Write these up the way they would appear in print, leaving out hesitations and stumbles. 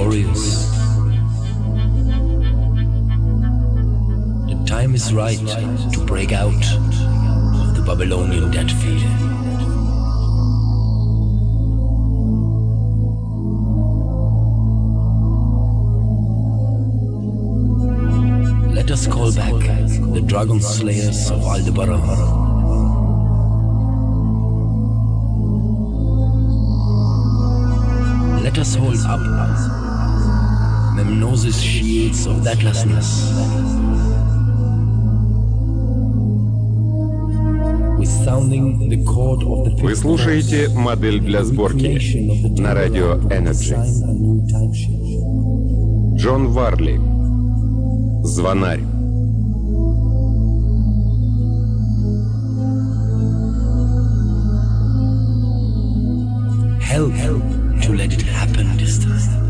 victorious. The time is right to break out of the Babylonian dead field. Let us call back the dragon slayers of Aldebaran. Let us hold up Memnosis' shields of deathlessness. Вы слушаете «Модель для сборки» на радио Energy. Джон Варли. Звонарь. Help to let it happen this time.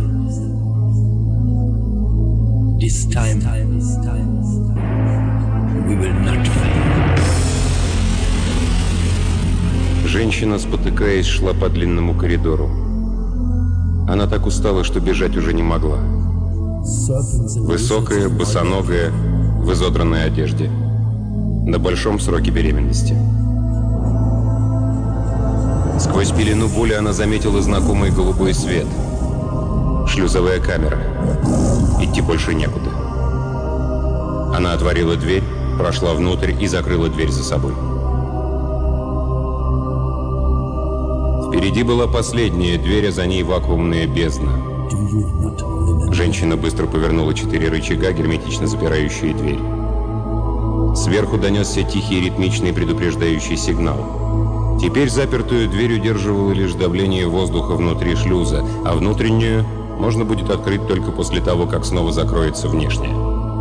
This time we will not fail. Женщина, спотыкаясь, шла по длинному коридору. Она так устала, что бежать уже не могла. Высокая, босоногая, в изодранной одежде. На большом сроке беременности. Сквозь пелену боли она заметила знакомый голубой свет. Шлюзовая камера. Идти больше некуда. Она отворила дверь, прошла внутрь и закрыла дверь за собой. Впереди была последняя дверь, а за ней вакуумная бездна. Женщина быстро повернула 4 рычага, герметично запирающие дверь. Сверху донесся тихий ритмичный предупреждающий сигнал. Теперь запертую дверь удерживало лишь давление воздуха внутри шлюза, а внутреннюю можно будет открыть только после того, как снова закроется внешняя.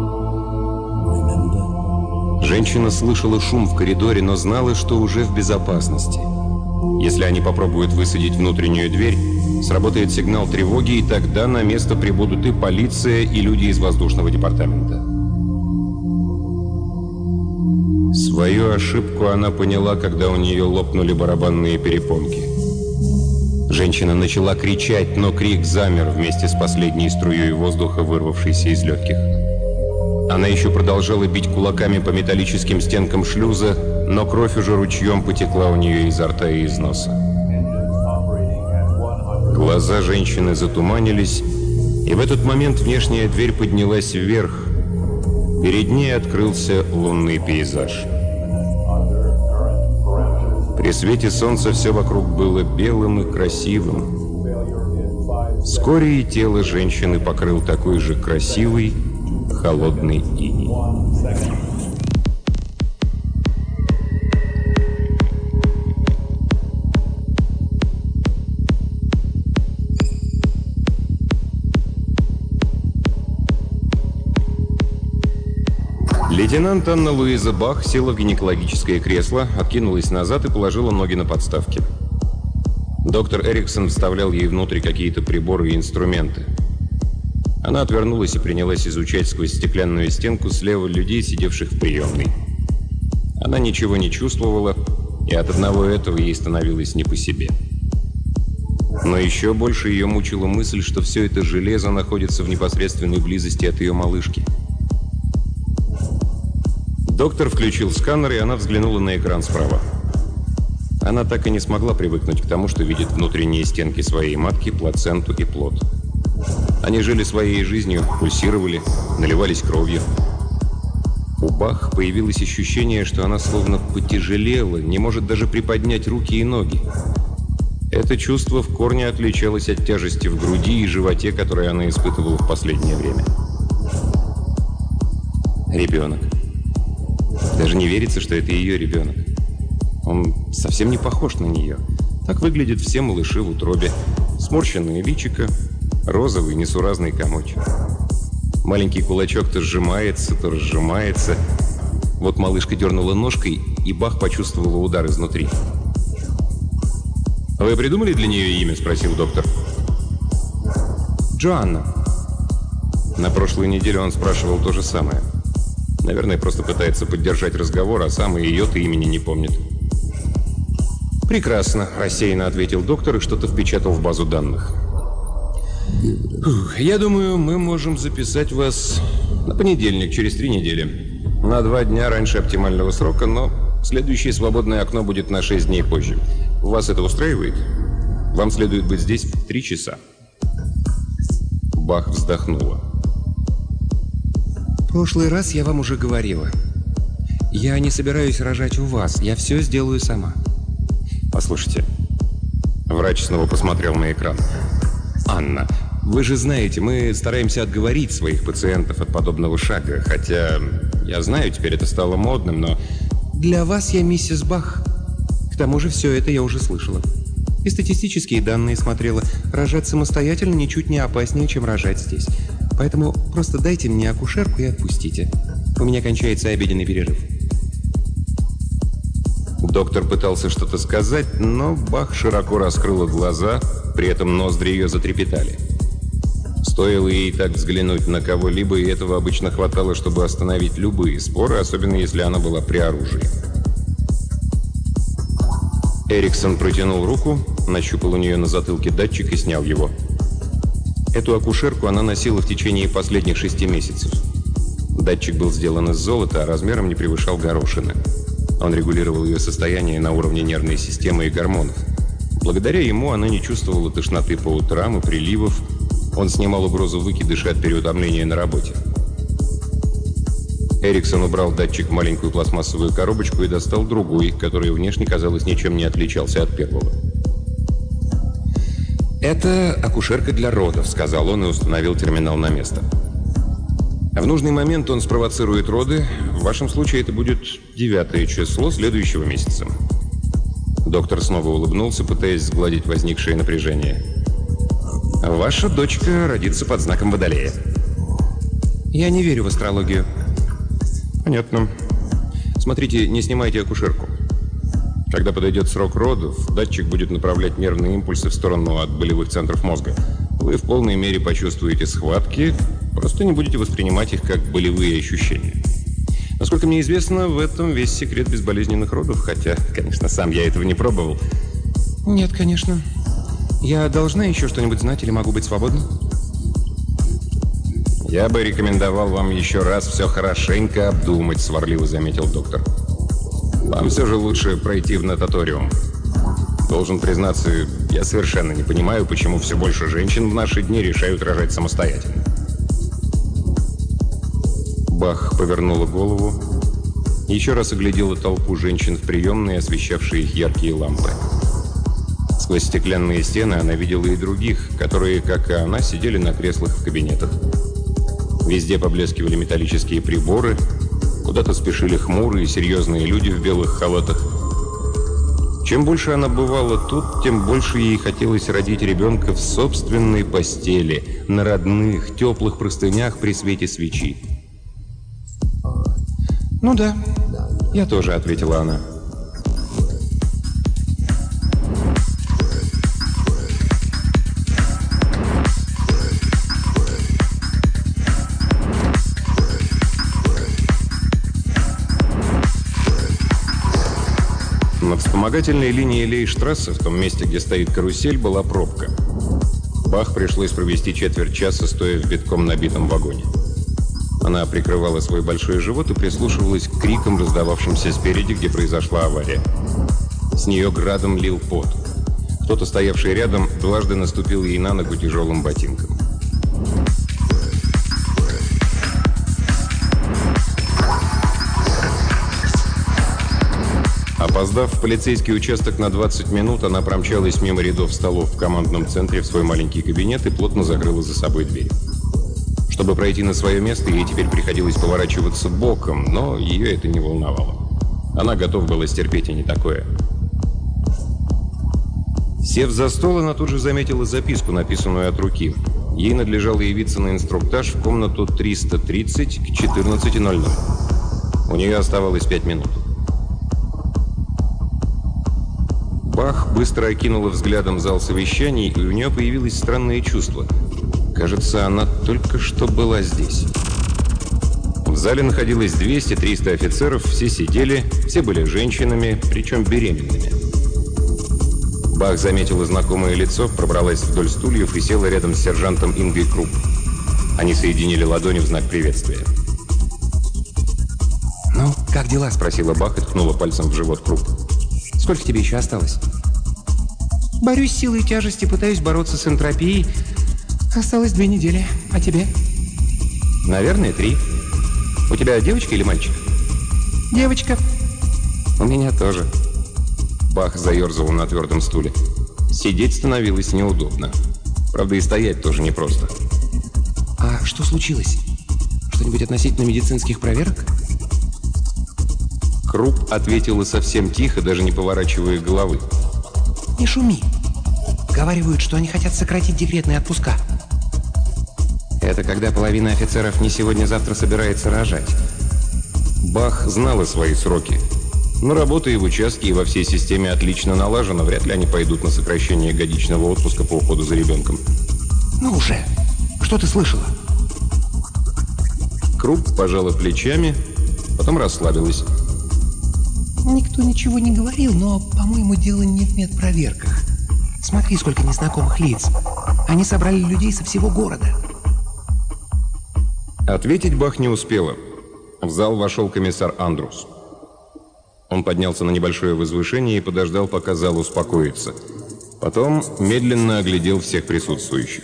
Женщина слышала шум в коридоре, но знала, что уже в безопасности. Если они попробуют высадить внутреннюю дверь, сработает сигнал тревоги, и тогда на место прибудут и полиция, и люди из воздушного департамента. Свою ошибку она поняла, когда у нее лопнули барабанные перепонки. Женщина начала кричать, но крик замер вместе с последней струей воздуха, вырвавшейся из легких. Она еще продолжала бить кулаками по металлическим стенкам шлюза, но кровь уже ручьем потекла у нее изо рта и из носа. Глаза женщины затуманились, и в этот момент внешняя дверь поднялась вверх. Перед ней открылся лунный пейзаж. При свете солнца все вокруг было белым и красивым. Вскоре и тело женщины покрыл такой же красивый, холодный иней. Лейтенант Анна Луиза Бах села в гинекологическое кресло, откинулась назад и положила ноги на подставки. Доктор Эриксон вставлял ей внутрь какие-то приборы и инструменты. Она отвернулась и принялась изучать сквозь стеклянную стенку слева людей, сидевших в приемной. Она ничего не чувствовала, и от одного этого ей становилось не по себе. Но еще больше ее мучила мысль, что все это железо находится в непосредственной близости от ее малышки. Доктор включил сканер, и она взглянула на экран справа. Она так и не смогла привыкнуть к тому, что видит внутренние стенки своей матки, плаценту и плод. Они жили своей жизнью, пульсировали, наливались кровью. У Бах появилось ощущение, что она словно потяжелела, не может даже приподнять руки и ноги. Это чувство в корне отличалось от тяжести в груди и животе, которые она испытывала в последнее время. Ребенок. Даже не верится, что это ее ребенок. Он совсем не похож на нее. Так выглядят все малыши в утробе. Сморщенное личико, розовый несуразный комочек. Маленький кулачок то сжимается, то разжимается. Вот малышка дернула ножкой, и Бах почувствовала удар изнутри. «Вы придумали для нее имя?» – спросил доктор. «Джоанна». На прошлой неделе он спрашивал то же самое. Наверное, просто пытается поддержать разговор, а сам и ее-то имени не помнит. «Прекрасно», – рассеянно ответил доктор и что-то впечатал в базу данных. Я думаю, мы можем записать вас на понедельник, через 3 недели. На 2 дня раньше оптимального срока, но следующее свободное окно будет на 6 дней позже. Вас это устраивает? Вам следует быть здесь в 3 часа. Бах вздохнула. В прошлый раз я вам уже говорила. Я не собираюсь рожать у вас. Я все сделаю сама. Послушайте. Врач снова посмотрел на экран. Анна, вы же знаете, мы стараемся отговорить своих пациентов от подобного шага. Хотя, я знаю, теперь это стало модным, но... Для вас я миссис Бах. К тому же все это я уже слышала. И статистические данные смотрела. Рожать самостоятельно ничуть не опаснее, чем рожать здесь. Поэтому просто дайте мне акушерку и отпустите. У меня кончается обеденный перерыв. Доктор пытался что-то сказать, но Бах широко раскрыла глаза, при этом ноздри ее затрепетали. Стоило ей так взглянуть на кого-либо, и этого обычно хватало, чтобы остановить любые споры, особенно если она была при оружии. Эриксон протянул руку, нащупал у нее на затылке датчик и снял его. Эту акушерку она носила в течение последних 6 месяцев. Датчик был сделан из золота, а размером не превышал горошины. Он регулировал ее состояние на уровне нервной системы и гормонов. Благодаря ему она не чувствовала тошноты по утрам и приливов. Он снимал угрозу выкидыша от переутомления на работе. Эриксон убрал датчик в маленькую пластмассовую коробочку и достал другой, который внешне, казалось, ничем не отличался от первого. «Это акушерка для родов», — сказал он и установил терминал на место. В нужный момент он спровоцирует роды. В вашем случае это будет 9-е число следующего месяца. Доктор снова улыбнулся, пытаясь сгладить возникшее напряжение. Ваша дочка родится под знаком Водолея. Я не верю в астрологию. Понятно. Смотрите, не снимайте акушерку. Когда подойдет срок родов, датчик будет направлять нервные импульсы в сторону от болевых центров мозга. Вы в полной мере почувствуете схватки, просто не будете воспринимать их как болевые ощущения. Насколько мне известно, в этом весь секрет безболезненных родов, хотя, конечно, сам я этого не пробовал. Нет, конечно. Я должна еще что-нибудь знать или могу быть свободна? Я бы рекомендовал вам еще раз все хорошенько обдумать, сварливо заметил доктор. Вам все же лучше пройти в нататориум. Должен признаться, я совершенно не понимаю, почему все больше женщин в наши дни решают рожать самостоятельно. Бах повернула голову, еще раз оглядела толпу женщин в приемной, освещавшие их яркие лампы. Сквозь стеклянные стены она видела и других, которые, как и она, сидели на креслах в кабинетах. Везде поблескивали металлические приборы, куда-то спешили хмурые, серьезные люди в белых халатах. Чем больше она бывала тут, тем больше ей хотелось родить ребенка в собственной постели, на родных, теплых простынях при свете свечи. «Ну да, я тоже», — ответила она. На вспомогательной линии Лейштрассе, в том месте, где стоит карусель, была пробка. Бах пришлось провести четверть часа, стоя в битком набитом вагоне. Она прикрывала свой большой живот и прислушивалась к крикам, раздававшимся спереди, где произошла авария. С нее градом лил пот. Кто-то, стоявший рядом, дважды наступил ей на ногу тяжелым ботинком. Опоздав в полицейский участок на 20 минут, она промчалась мимо рядов столов в командном центре в свой маленький кабинет и плотно закрыла за собой дверь. Чтобы пройти на свое место, ей теперь приходилось поворачиваться боком, но ее это не волновало. Она готова была стерпеть и не такое. Сев за стол, она тут же заметила записку, написанную от руки. Ей надлежало явиться на инструктаж в комнату 330 к 14:00. У нее оставалось 5 минут. Бах быстро окинула взглядом зал совещаний, и у нее появилось странное чувство. Кажется, она только что была здесь. В зале находилось 200-300 офицеров, все сидели, все были женщинами, причем беременными. Бах заметила знакомое лицо, пробралась вдоль стульев и села рядом с сержантом Ингой Крупп. Они соединили ладони в знак приветствия. «Ну, как дела?» – Спросила Бах и ткнула пальцем в живот Крупп. «Сколько тебе еще осталось?» «Борюсь с силой тяжести, пытаюсь бороться с энтропией. Осталось 2 недели. А тебе?» «Наверное, 3. У тебя девочка или мальчик?» «Девочка». «У меня тоже». Бах заерзал на твердом стуле. Сидеть становилось неудобно. Правда, и стоять тоже непросто. «А что случилось? Что-нибудь относительно медицинских проверок?» Крупп ответила совсем тихо, даже не поворачивая головы. «Не шуми. Говаривают, что они хотят сократить декретные отпуска». Это когда половина офицеров не сегодня-завтра собирается рожать. Бах знала свои сроки. Но работа и в участке, и во всей системе отлично налажена. Вряд ли они пойдут на сокращение годичного отпуска по уходу за ребенком. «Ну уже! Что ты слышала?» Крупп пожала плечами, потом расслабилась. «Никто ничего не говорил, но, по-моему, дело не в медпроверках. Смотри, сколько незнакомых лиц. Они собрали людей со всего города». Ответить Бах не успела. В зал вошел комиссар Андрус. Он поднялся на небольшое возвышение и подождал, пока зал успокоится. Потом медленно оглядел всех присутствующих.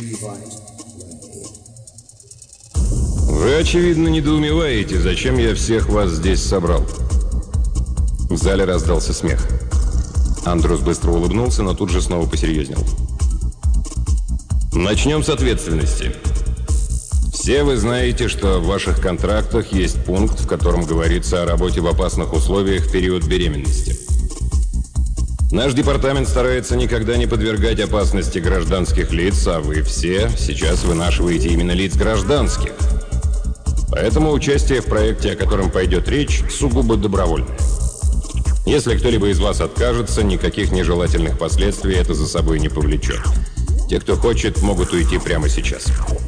«Вы, очевидно, недоумеваете, зачем я всех вас здесь собрал». В зале раздался смех. Андрус быстро улыбнулся, но тут же снова посерьезнел. «Начнем с ответственности. Все вы знаете, что в ваших контрактах есть пункт, в котором говорится о работе в опасных условиях в период беременности. Наш департамент старается никогда не подвергать опасности гражданских лиц, а вы все сейчас вынашиваете именно лиц гражданских. Поэтому участие в проекте, о котором пойдет речь, сугубо добровольное. Если кто-либо из вас откажется, никаких нежелательных последствий это за собой не повлечет. Те, кто хочет, могут уйти прямо сейчас».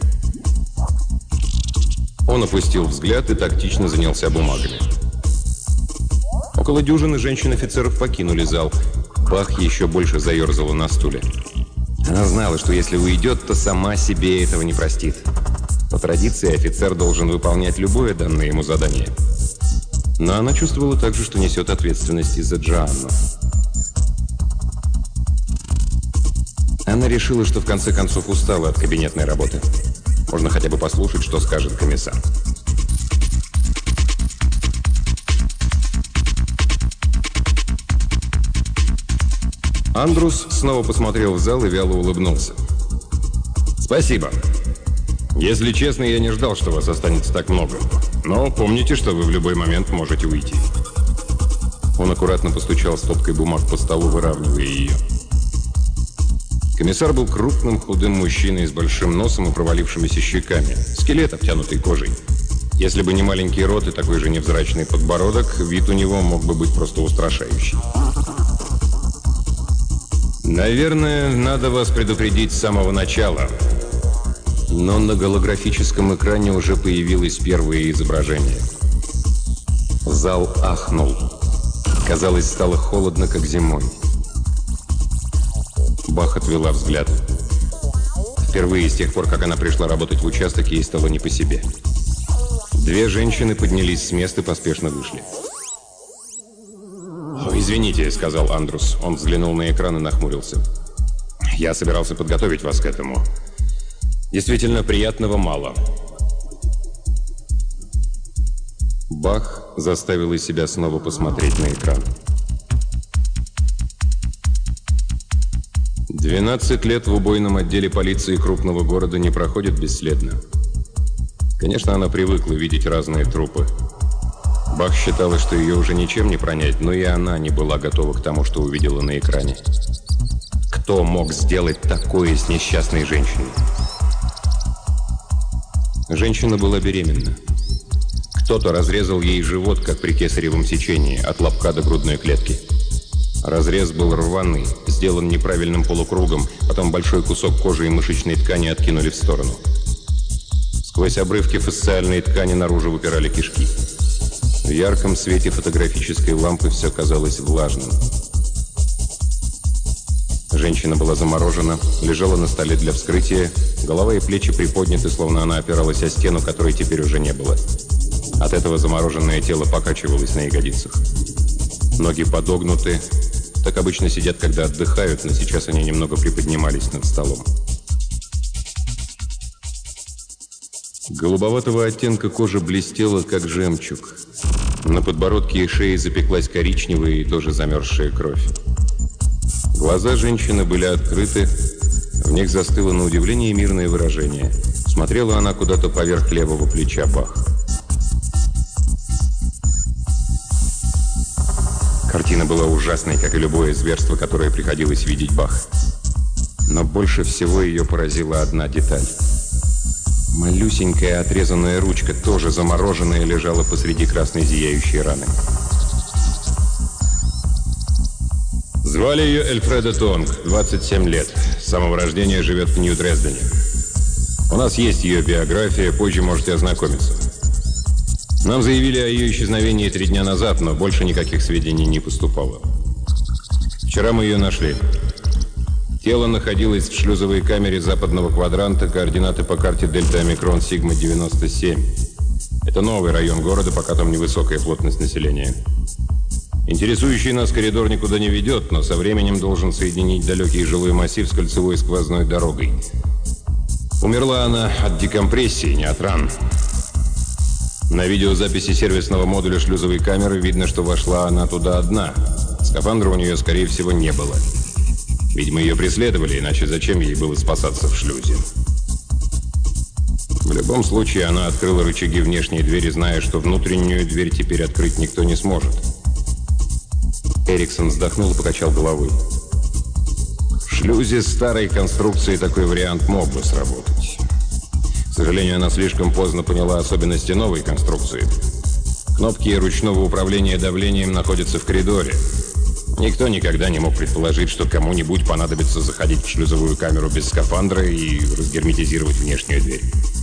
Он опустил взгляд и тактично занялся бумагами. Около дюжины женщин-офицеров покинули зал. Бах еще больше заерзала на стуле. Она знала, что если уйдет, то сама себе этого не простит. По традиции офицер должен выполнять любое данное ему задание. Но она чувствовала также, что несет ответственность и за Джоанну. Она решила, что в конце концов устала от кабинетной работы. Можно хотя бы послушать, что скажет комиссар. Андрус снова посмотрел в зал и вяло улыбнулся. «Спасибо. Если честно, я не ждал, что вас останется так много. Но помните, что вы в любой момент можете уйти». Он аккуратно постучал стопкой бумаг по столу, выравнивая ее. Комиссар был крупным, худым мужчиной с большим носом и провалившимися щеками. Скелет, обтянутый кожей. Если бы не маленький рот и такой же невзрачный подбородок, вид у него мог бы быть просто устрашающий. «Наверное, надо вас предупредить с самого начала». Но на голографическом экране уже появилось первое изображение. Зал ахнул. Казалось, стало холодно, как зимой. Бах отвела взгляд. Впервые с тех пор, как она пришла работать в участок, ей стало не по себе. 2 женщины поднялись с места и поспешно вышли. «Извините», — сказал Андрус. Он взглянул на экран и нахмурился. «Я собирался подготовить вас к этому. Действительно, приятного мало». Бах заставила себя снова посмотреть на экран. 12 лет в убойном отделе полиции крупного города не проходит бесследно. Конечно, она привыкла видеть разные трупы. Бах считала, что ее уже ничем не пронять, но и она не была готова к тому, что увидела на экране. Кто мог сделать такое с несчастной женщиной? Женщина была беременна. Кто-то разрезал ей живот, как при кесаревом сечении, от лобка до грудной клетки. Разрез был рваный, сделан неправильным полукругом, потом большой кусок кожи и мышечной ткани откинули в сторону. Сквозь обрывки фасциальной ткани наружу выпирали кишки. В ярком свете фотографической лампы все казалось влажным. Женщина была заморожена, лежала на столе для вскрытия, голова и плечи приподняты, словно она опиралась о стену, которой теперь уже не было. От этого замороженное тело покачивалось на ягодицах. Ноги подогнуты. Так обычно сидят, когда отдыхают, но сейчас они немного приподнимались над столом. Голубоватого оттенка кожа блестела, как жемчуг. На подбородке и шее запеклась коричневая и тоже замерзшая кровь. Глаза женщины были открыты, в них застыло на удивление мирное выражение. Смотрела она куда-то поверх левого плеча Бах. Картина была ужасной, как и любое зверство, которое приходилось видеть Бах. Но больше всего ее поразила одна деталь. Малюсенькая отрезанная ручка, тоже замороженная, лежала посреди красной зияющей раны. Звали ее Эльфреда Тонг, 27 лет. С самого рождения живет в Нью-Дрездене. У нас есть ее биография, позже можете ознакомиться. Нам заявили о ее исчезновении 3 дня назад, но больше никаких сведений не поступало. Вчера мы ее нашли. Тело находилось в шлюзовой камере западного квадранта, координаты по карте Дельта Омикрон Сигма 97. Это новый район города, пока там невысокая плотность населения. Интересующий нас коридор никуда не ведет, но со временем должен соединить далекий жилой массив с кольцевой сквозной дорогой. Умерла она от декомпрессии, не от ран. На видеозаписи сервисного модуля шлюзовой камеры видно, что вошла она туда одна. Скафандра у нее, скорее всего, не было. Видимо, ее преследовали, иначе зачем ей было спасаться в шлюзе? В любом случае, она открыла рычаги внешней двери, зная, что внутреннюю дверь теперь открыть никто не сможет. Эриксон вздохнул и покачал головой. В шлюзе старой конструкции такой вариант мог бы сработать. К сожалению, она слишком поздно поняла особенности новой конструкции. Кнопки ручного управления давлением находятся в коридоре. Никто никогда не мог предположить, что кому-нибудь понадобится заходить в шлюзовую камеру без скафандра и разгерметизировать внешнюю дверь.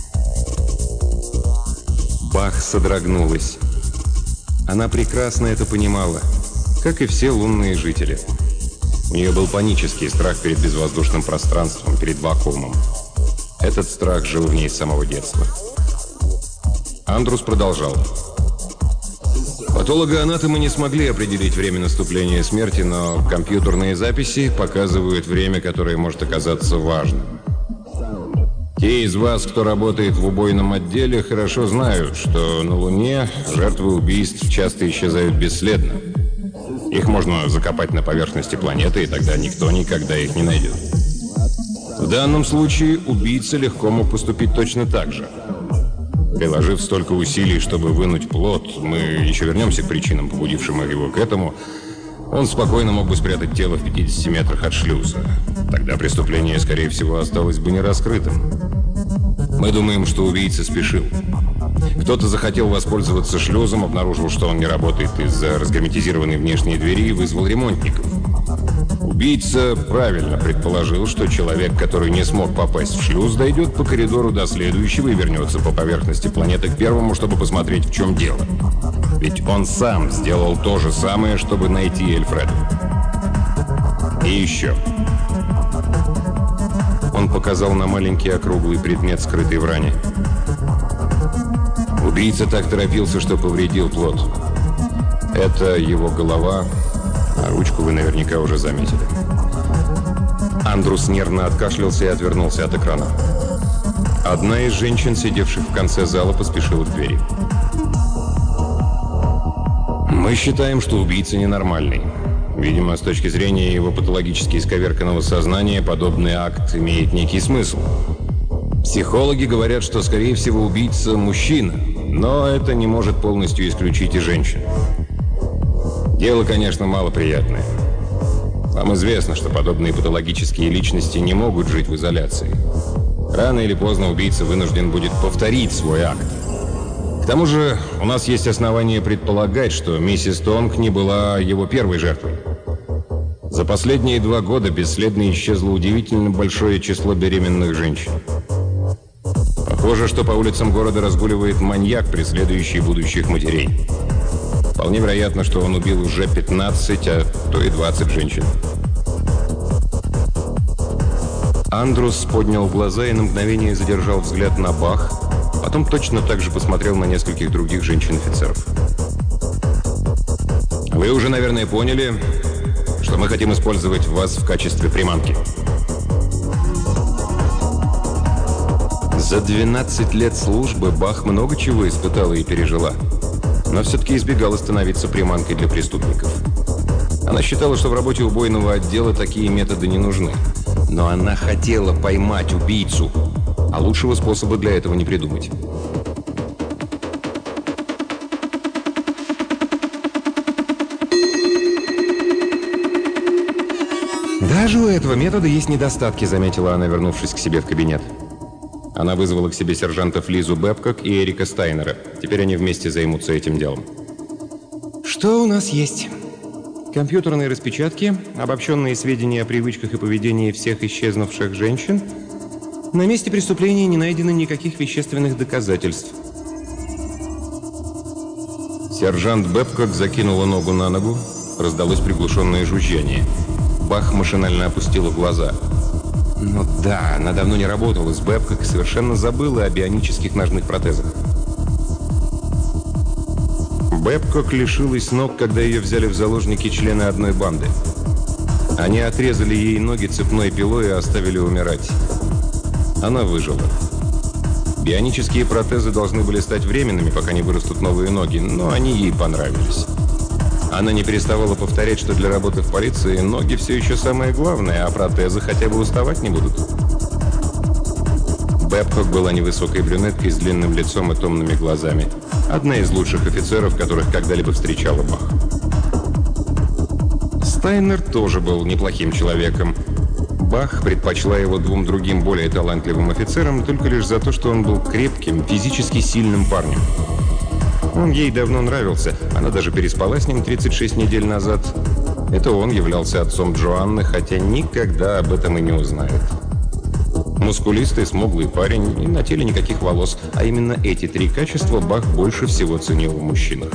Бах содрогнулась. Она прекрасно это понимала, как и все лунные жители. У нее был панический страх перед безвоздушным пространством, перед вакуумом. Этот страх жил в ней с самого детства. Андрус продолжал. Патологоанатомы не смогли определить время наступления смерти, но компьютерные записи показывают время, которое может оказаться важным. Те из вас, кто работает в убойном отделе, хорошо знают, что на Луне жертвы убийств часто исчезают бесследно. Их можно закопать на поверхности планеты, и тогда никто никогда их не найдет. В данном случае убийца легко мог поступить точно так же. Приложив столько усилий, чтобы вынуть плод, мы еще вернемся к причинам, побудившим его к этому, он спокойно мог бы спрятать тело в 50 метрах от шлюза. Тогда преступление, скорее всего, осталось бы нераскрытым. Мы думаем, что убийца спешил. Кто-то захотел воспользоваться шлюзом, обнаружил, что он не работает из-за разгерметизированной внешней двери и вызвал ремонтников. Убийца правильно предположил, что человек, который не смог попасть в шлюз, дойдет по коридору до следующего и вернется по поверхности планеты к первому, чтобы посмотреть, в чем дело. Ведь он сам сделал то же самое, чтобы найти Эльфреду. И еще. Он показал на маленький округлый предмет, скрытый в ране. Убийца так торопился, что повредил плод. Это его голова, а ручку вы наверняка уже заметили. Андрус нервно откашлялся и отвернулся от экрана. Одна из женщин, сидевших в конце зала, поспешила к двери. Мы считаем, что убийца ненормальный. Видимо, с точки зрения его патологически исковерканного сознания, подобный акт имеет некий смысл. Психологи говорят, что, скорее всего, убийца мужчина, но это не может полностью исключить и женщин. Дело, конечно, малоприятное. Вам известно, что подобные патологические личности не могут жить в изоляции. Рано или поздно убийца вынужден будет повторить свой акт. К тому же, у нас есть основания предполагать, что миссис Тонг не была его первой жертвой. За последние 2 года бесследно исчезло удивительно большое число беременных женщин. Похоже, что по улицам города разгуливает маньяк, преследующий будущих матерей. Вполне вероятно, что он убил уже 15, а то и 20 женщин. Андрус поднял глаза и на мгновение задержал взгляд на Бах, потом точно так же посмотрел на нескольких других женщин-офицеров. «Вы уже, наверное, поняли, что мы хотим использовать вас в качестве приманки». За 12 лет службы Бах много чего испытала и пережила, но все-таки избегала становиться приманкой для преступников. Она считала, что в работе убойного отдела такие методы не нужны. Но она хотела поймать убийцу, а лучшего способа для этого не придумать. Даже у этого метода есть недостатки, заметила она, вернувшись к себе в кабинет. Она вызвала к себе сержантов Лизу Бэбкок и Эрика Стайнера. Теперь они вместе займутся этим делом. Что у нас есть? Компьютерные распечатки, обобщенные сведения о привычках и поведении всех исчезнувших женщин. На месте преступления не найдено никаких вещественных доказательств. Сержант Бэбкок закинула ногу на ногу. Раздалось приглушенное жужжание. Бах машинально опустила глаза. Ну да, она давно не работала с Бэбкок и совершенно забыла о бионических ножных протезах. Бэбкок лишилась ног, когда ее взяли в заложники члены одной банды. Они отрезали ей ноги цепной пилой и оставили умирать. Она выжила. Бионические протезы должны были стать временными, пока не вырастут новые ноги, но они ей понравились. Она не переставала повторять, что для работы в полиции ноги все еще самое главное, а протезы хотя бы уставать не будут. Бэбкок была невысокой брюнеткой с длинным лицом и томными глазами. Одна из лучших офицеров, которых когда-либо встречала Бах. Стайнер тоже был неплохим человеком. Бах предпочла его двум другим более талантливым офицерам только лишь за то, что он был крепким, физически сильным парнем. Он ей давно нравился. Она даже переспала с ним 36 недель назад. Это он являлся отцом Джоанны, хотя никогда об этом и не узнает. Мускулистый, смуглый парень и на теле никаких волос. А именно эти три качества Бах больше всего ценил в мужчинах.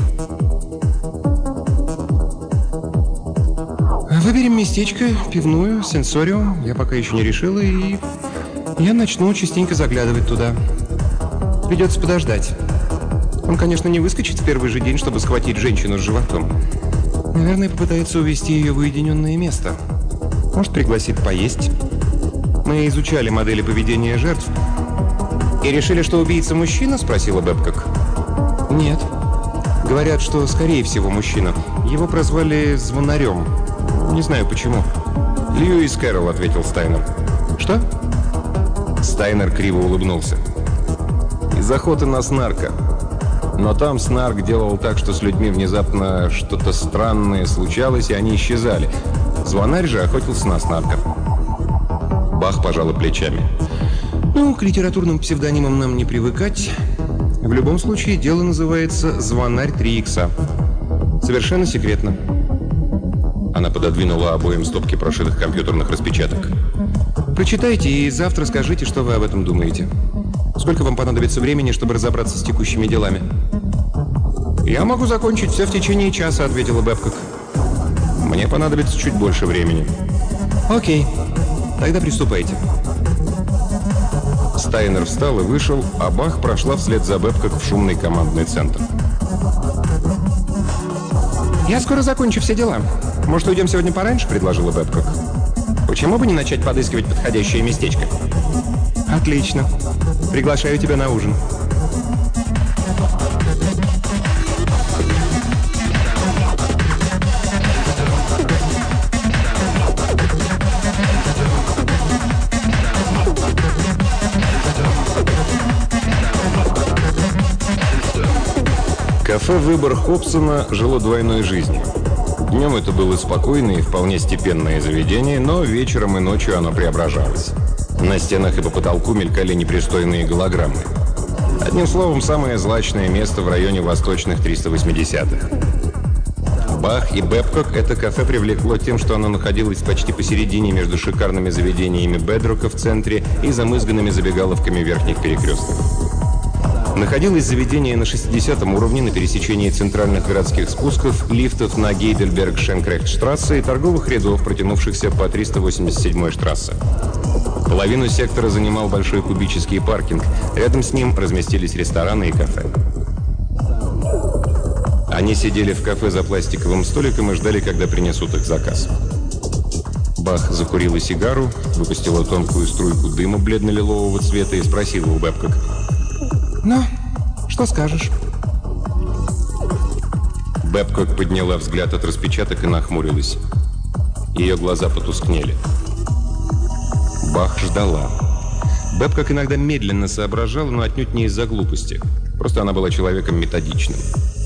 Выберем местечко, пивную, сенсориум. Я пока еще не решила, и я начну частенько заглядывать туда. Придется подождать. Он, конечно, не выскочит в первый же день, чтобы схватить женщину с животом. Наверное, попытается увести ее в уединенное место. Может, пригласит поесть. Мы изучали модели поведения жертв. «И решили, что убийца мужчина?» – спросила Бэбкок. «Нет. Говорят, что, скорее всего, мужчина. Его прозвали Звонарем. Не знаю, почему». «Льюис Кэрролл», – ответил Стайнер. «Что?» Стайнер криво улыбнулся. «Из охоты на снарка. Но там снарк делал так, что с людьми внезапно что-то странное случалось, и они исчезали. Звонарь же охотился на снарка». Бах пожала плечами. «Ну, к литературным псевдонимам нам не привыкать. В любом случае, дело называется «Звонарь 3 икса». Совершенно секретно». Она пододвинула обоим стопки прошитых компьютерных распечаток. «Прочитайте и завтра скажите, что вы об этом думаете. Сколько вам понадобится времени, чтобы разобраться с текущими делами?» «Я могу закончить все в течение часа», — ответила Бэбкок. «Мне понадобится чуть больше времени». «Окей. Тогда приступайте». Стайнер встал и вышел, а Бах прошла вслед за Бэбкок в шумный командный центр. «Я скоро закончу все дела. Может, уйдем сегодня пораньше?» — предложила Бэбкок. «Почему бы не начать подыскивать подходящее местечко?» «Отлично. Приглашаю тебя на ужин». Кафе «Выбор» Хобсона жило двойной жизнью. Днем это было спокойное и вполне степенное заведение, но вечером и ночью оно преображалось. На стенах и по потолку мелькали непристойные голограммы. Одним словом, самое злачное место в районе восточных 380-х. Бах и Бэбкок это кафе привлекло тем, что оно находилось почти посередине между шикарными заведениями Бедрока в центре и замызганными забегаловками верхних перекрестков. Находилось заведение на 60-м уровне на пересечении центральных городских спусков, лифтов на Гейдельберг-Шенкрехтштрассе и торговых рядов, протянувшихся по 387-й штрассе. Половину сектора занимал большой кубический паркинг. Рядом с ним разместились рестораны и кафе. Они сидели в кафе за пластиковым столиком и ждали, когда принесут их заказ. Бах закурила сигару, выпустила тонкую струйку дыма бледно-лилового цвета и спросила у Бэбкок: «Ну, что скажешь?» Бэбкок подняла взгляд от распечаток и нахмурилась. Ее глаза потускнели. Бах ждала. Бэбкок иногда медленно соображала, но отнюдь не из-за глупости. Просто она была человеком методичным.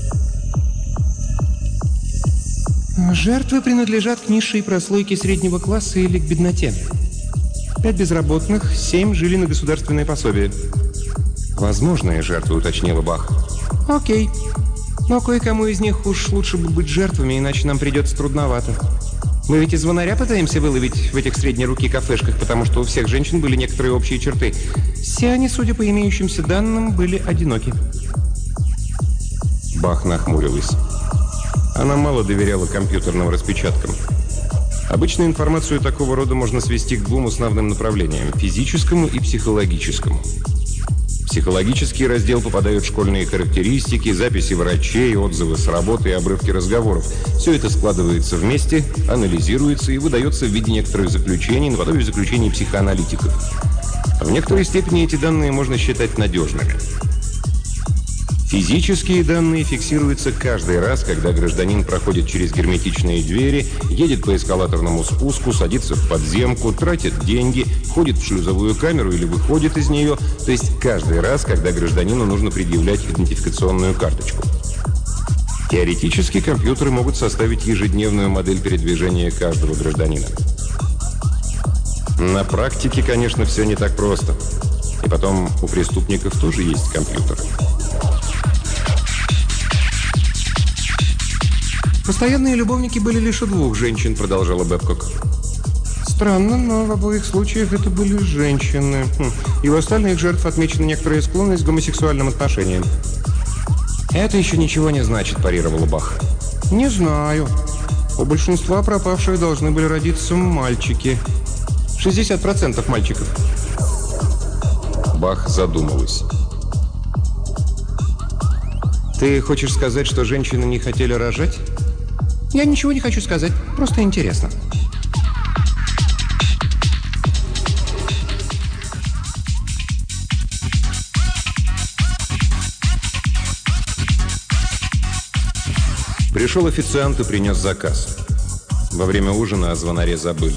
Жертвы принадлежат к низшей прослойке среднего класса или к бедноте. 5 безработных, 7 жили на государственное пособие. «Возможные жертвы», — уточнила Бах. Окей. Но кое-кому из них уж лучше бы быть жертвами, иначе нам придется трудновато. Мы ведь и звонаря пытаемся выловить в этих средней руки кафешках, потому что у всех женщин были некоторые общие черты. Все они, судя по имеющимся данным, были одиноки. Бах нахмурилась. Она мало доверяла компьютерным распечаткам. Обычно информацию такого рода можно свести к двум основным направлениям – физическому и психологическому. В психологический раздел попадают школьные характеристики, записи врачей, отзывы с работы и обрывки разговоров. Все это складывается вместе, анализируется и выдается в виде некоторых заключений, наподобие заключений психоаналитиков. В некоторой степени эти данные можно считать надежными. Физические данные фиксируются каждый раз, когда гражданин проходит через герметичные двери, едет по эскалаторному спуску, садится в подземку, тратит деньги, входит в шлюзовую камеру или выходит из нее, то есть каждый раз, когда гражданину нужно предъявлять идентификационную карточку. Теоретически компьютеры могут составить ежедневную модель передвижения каждого гражданина. На практике, конечно, все не так просто. И потом, у преступников тоже есть компьютеры. «Постоянные любовники были лишь у 2 женщин», — продолжала Бэбкок. «Странно, но в обоих случаях это были женщины. И у остальных жертв отмечена некоторая склонность к гомосексуальным отношениям». «Это еще ничего не значит», — парировала Бах. «Не знаю. У большинства пропавших должны были родиться мальчики. 60% мальчиков». Бах задумалась. «Ты хочешь сказать, что женщины не хотели рожать?» «Я ничего не хочу сказать. Просто интересно». Пришел официант и принес заказ. Во время ужина о звонаре забыли.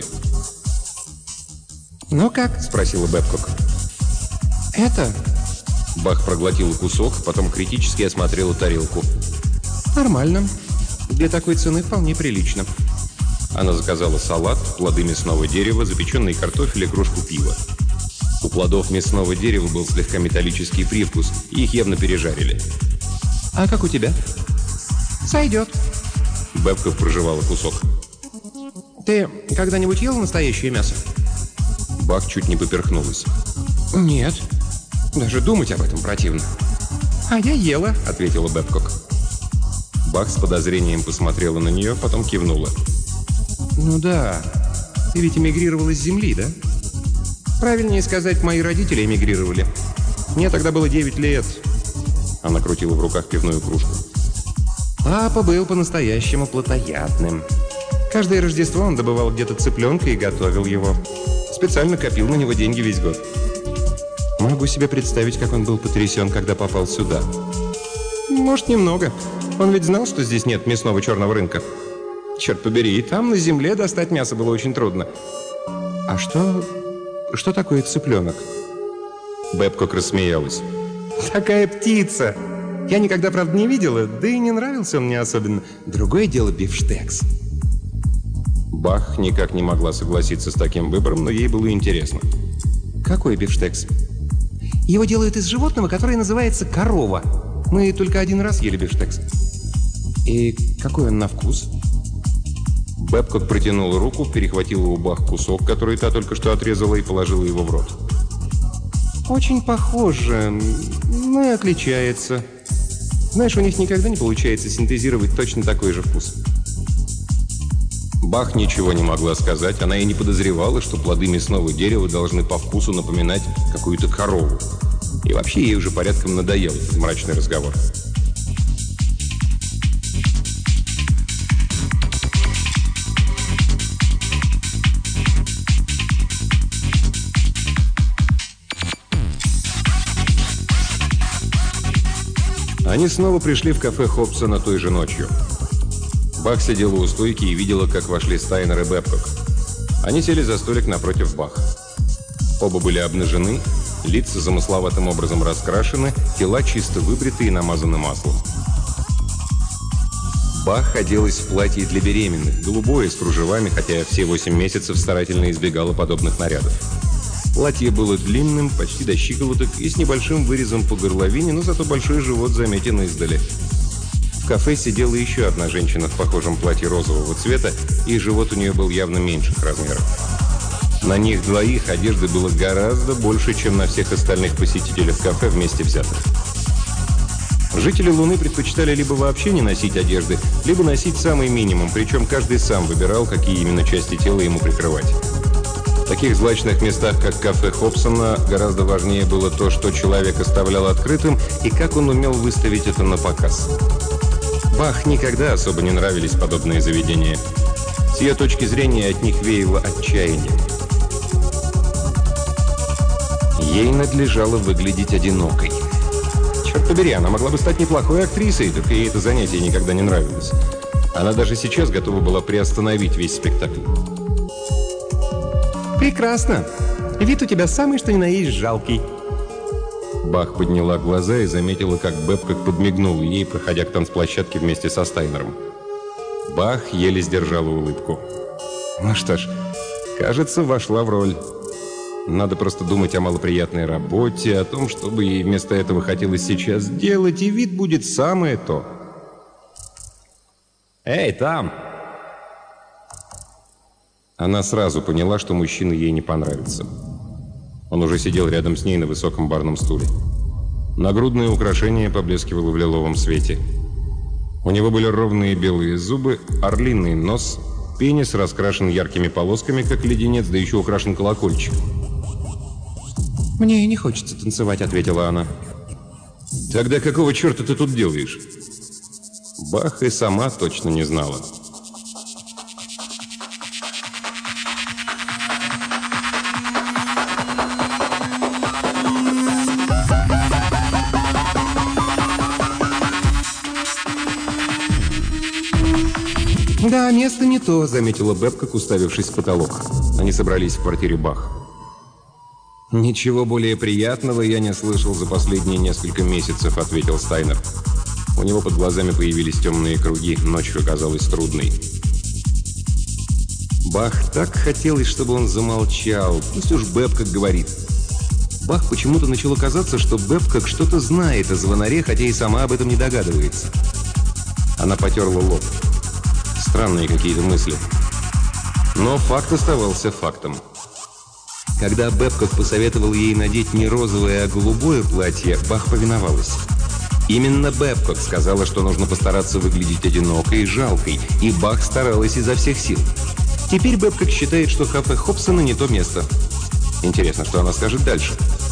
«Ну как?» – спросила Бэбкок. «Это?» Бах проглотила кусок, потом критически осмотрела тарелку. «Нормально. Для такой цены вполне прилично». Она заказала салат, плоды мясного дерева, запеченный картофель и кружку пива. У плодов мясного дерева был слегка металлический привкус, и их явно пережарили. «А как у тебя?» «Сойдет». Бэбкок прожевала кусок. «Ты когда-нибудь ел настоящее мясо?» Бах чуть не поперхнулась. «Нет. Даже думать об этом противно». «А я ела», — ответила Бэбкок. Бах с подозрением посмотрела на нее, потом кивнула. «Ну да. Ты ведь эмигрировала с земли, да?» «Правильнее сказать, мои родители эмигрировали. Мне тогда было 9 лет». Она крутила в руках пивную кружку. Папа был по-настоящему плотоядным. Каждое Рождество он добывал где-то цыпленка и готовил его. Специально копил на него деньги весь год. Могу себе представить, как он был потрясен, когда попал сюда. Может, немного. Он ведь знал, что здесь нет мясного черного рынка. Черт побери, и там на земле достать мясо было очень трудно. А что такое цыпленок? Бэбкок рассмеялась. Такая птица. Я никогда, правда, не видела, да и не нравился он мне особенно. Другое дело бифштекс. Бах никак не могла согласиться с таким выбором, но ей было интересно. Какой бифштекс? Его делают из животного, которое называется корова. Мы только один раз ели бифштекс. И какой он на вкус? Бэбкок протянула руку, перехватила у Бах кусок, который та только что отрезала, и положила его в рот. Очень похоже, но и отличается. Знаешь, у них никогда не получается синтезировать точно такой же вкус. Бах ничего не могла сказать. Она и не подозревала, что плоды мясного дерева должны по вкусу напоминать какую-то корову. И вообще ей уже порядком надоел этот мрачный разговор. Они снова пришли в кафе Хобсона той же ночью. Бах сидела у стойки и видела, как вошли Стайнер и Бэбкок. Они сели за столик напротив Баха. Оба были обнажены, лица замысловатым образом раскрашены, тела чисто выбриты и намазаны маслом. Бах оделась в платье для беременных, голубое, с кружевами, хотя все 8 месяцев старательно избегала подобных нарядов. Платье было длинным, почти до щиколоток и с небольшим вырезом по горловине, но зато большой живот заметен издали. В кафе сидела еще одна женщина в похожем платье розового цвета, и живот у нее был явно меньших размеров. На них двоих одежды было гораздо больше, чем на всех остальных посетителях кафе вместе взятых. Жители Луны предпочитали либо вообще не носить одежды, либо носить самый минимум, причем каждый сам выбирал, какие именно части тела ему прикрывать. В таких злачных местах, как кафе Хобсона, гораздо важнее было то, что человек оставлял открытым и как он умел выставить это на показ. Бах никогда особо не нравились подобные заведения. С ее точки зрения от них веяло отчаянием. Ей надлежало выглядеть одинокой. Черт побери, она могла бы стать неплохой актрисой, только ей это занятие никогда не нравилось. Она даже сейчас готова была приостановить весь спектакль. Прекрасно. Вид у тебя самый, что ни на есть, жалкий. Бах подняла глаза и заметила, как Бэбкок подмигнул ей, проходя к танцплощадке вместе со Стайнером. Бах еле сдержала улыбку. Ну что ж, кажется, вошла в роль. Надо просто думать о малоприятной работе, о том, что бы ей вместо этого хотелось сейчас сделать, и вид будет самое то. «Эй, там!» Она сразу поняла, что мужчина ей не понравится. Он уже сидел рядом с ней на высоком барном стуле. Нагрудное украшение поблескивало в лиловом свете. У него были ровные белые зубы, орлиный нос, пенис раскрашен яркими полосками, как леденец, да еще украшен колокольчиком. «Мне и не хочется танцевать», — ответила она. «Тогда какого черта ты тут делаешь?» Бах и сама точно не знала. «Да, место не то», — заметила Бэбкок, уставившись в потолок. Они собрались в квартире Бах. «Ничего более приятного я не слышал за последние несколько месяцев», — ответил Стайнер. У него под глазами появились темные круги, ночь оказалась трудной. Бах так хотелось, чтобы он замолчал. Пусть уж Бэбкок говорит. Бах почему-то начало казаться, что Бэбкок что-то знает о звонаре, хотя и сама об этом не догадывается. Она потерла лоб. Странные какие-то мысли. Но факт оставался фактом. Когда Бэбкок посоветовал ей надеть не розовое, а голубое платье, Бах повиновалась. Именно Бэбкок сказала, что нужно постараться выглядеть одинокой и жалкой, и Бах старалась изо всех сил. Теперь Бэбкок считает, что кафе Хобсона не то место. Интересно, что она скажет дальше.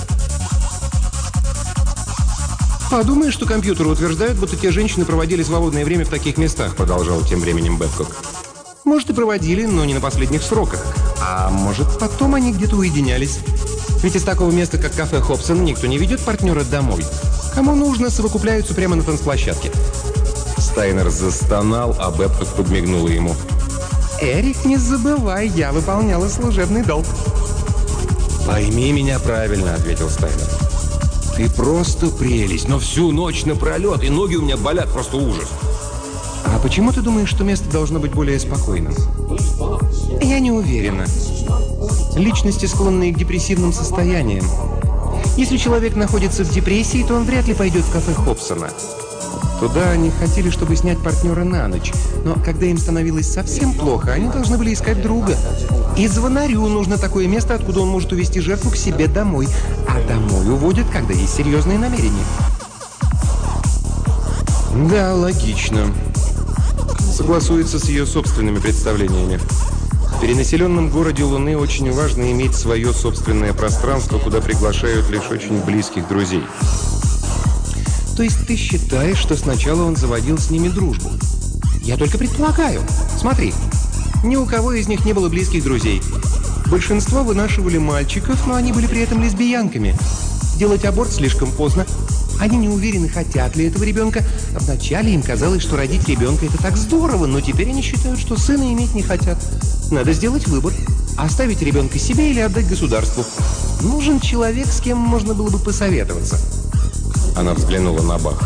«Подумаешь, что компьютеры утверждают, будто те женщины проводили свободное время в таких местах», — продолжал тем временем Бэбкок. «Может, и проводили, но не на последних сроках. А может, потом они где-то уединялись. Ведь из такого места, как кафе Хобсона, никто не ведет партнера домой. Кому нужно, совокупляются прямо на танцплощадке». Стайнер застонал, а Бэбкок подмигнула ему. «Эрик, не забывай, я выполняла служебный долг». «Пойми меня правильно», — ответил Стайнер. «Ты просто прелесть, но всю ночь напролет, и ноги у меня болят, просто ужас». «А почему ты думаешь, что место должно быть более спокойным?» «Я не уверена. Личности, склонные к депрессивным состояниям. Если человек находится в депрессии, то он вряд ли пойдет в кафе Хобсона. Туда они хотели, чтобы снять партнера на ночь. Но когда им становилось совсем плохо, они должны были искать друга. И звонарю нужно такое место, откуда он может увезти жертву к себе домой. А домой уводят, когда есть серьезные намерения». «Да, логично. согласуется с ее собственными представлениями. В перенаселенном городе Луны очень важно иметь свое собственное пространство, куда приглашают лишь очень близких друзей. То есть ты считаешь, что сначала он заводил с ними дружбу? Я только предполагаю. Смотри, ни у кого из них не было близких друзей. Большинство вынашивали мальчиков, но они были при этом лесбиянками. Делать аборт слишком поздно. Они не уверены, хотят ли этого ребенка. Вначале им казалось, что родить ребенка – это так здорово, но теперь они считают, что сына иметь не хотят. Надо сделать выбор. Оставить ребенка себе или отдать государству. Нужен человек, с кем можно было бы посоветоваться. Она взглянула на Бах.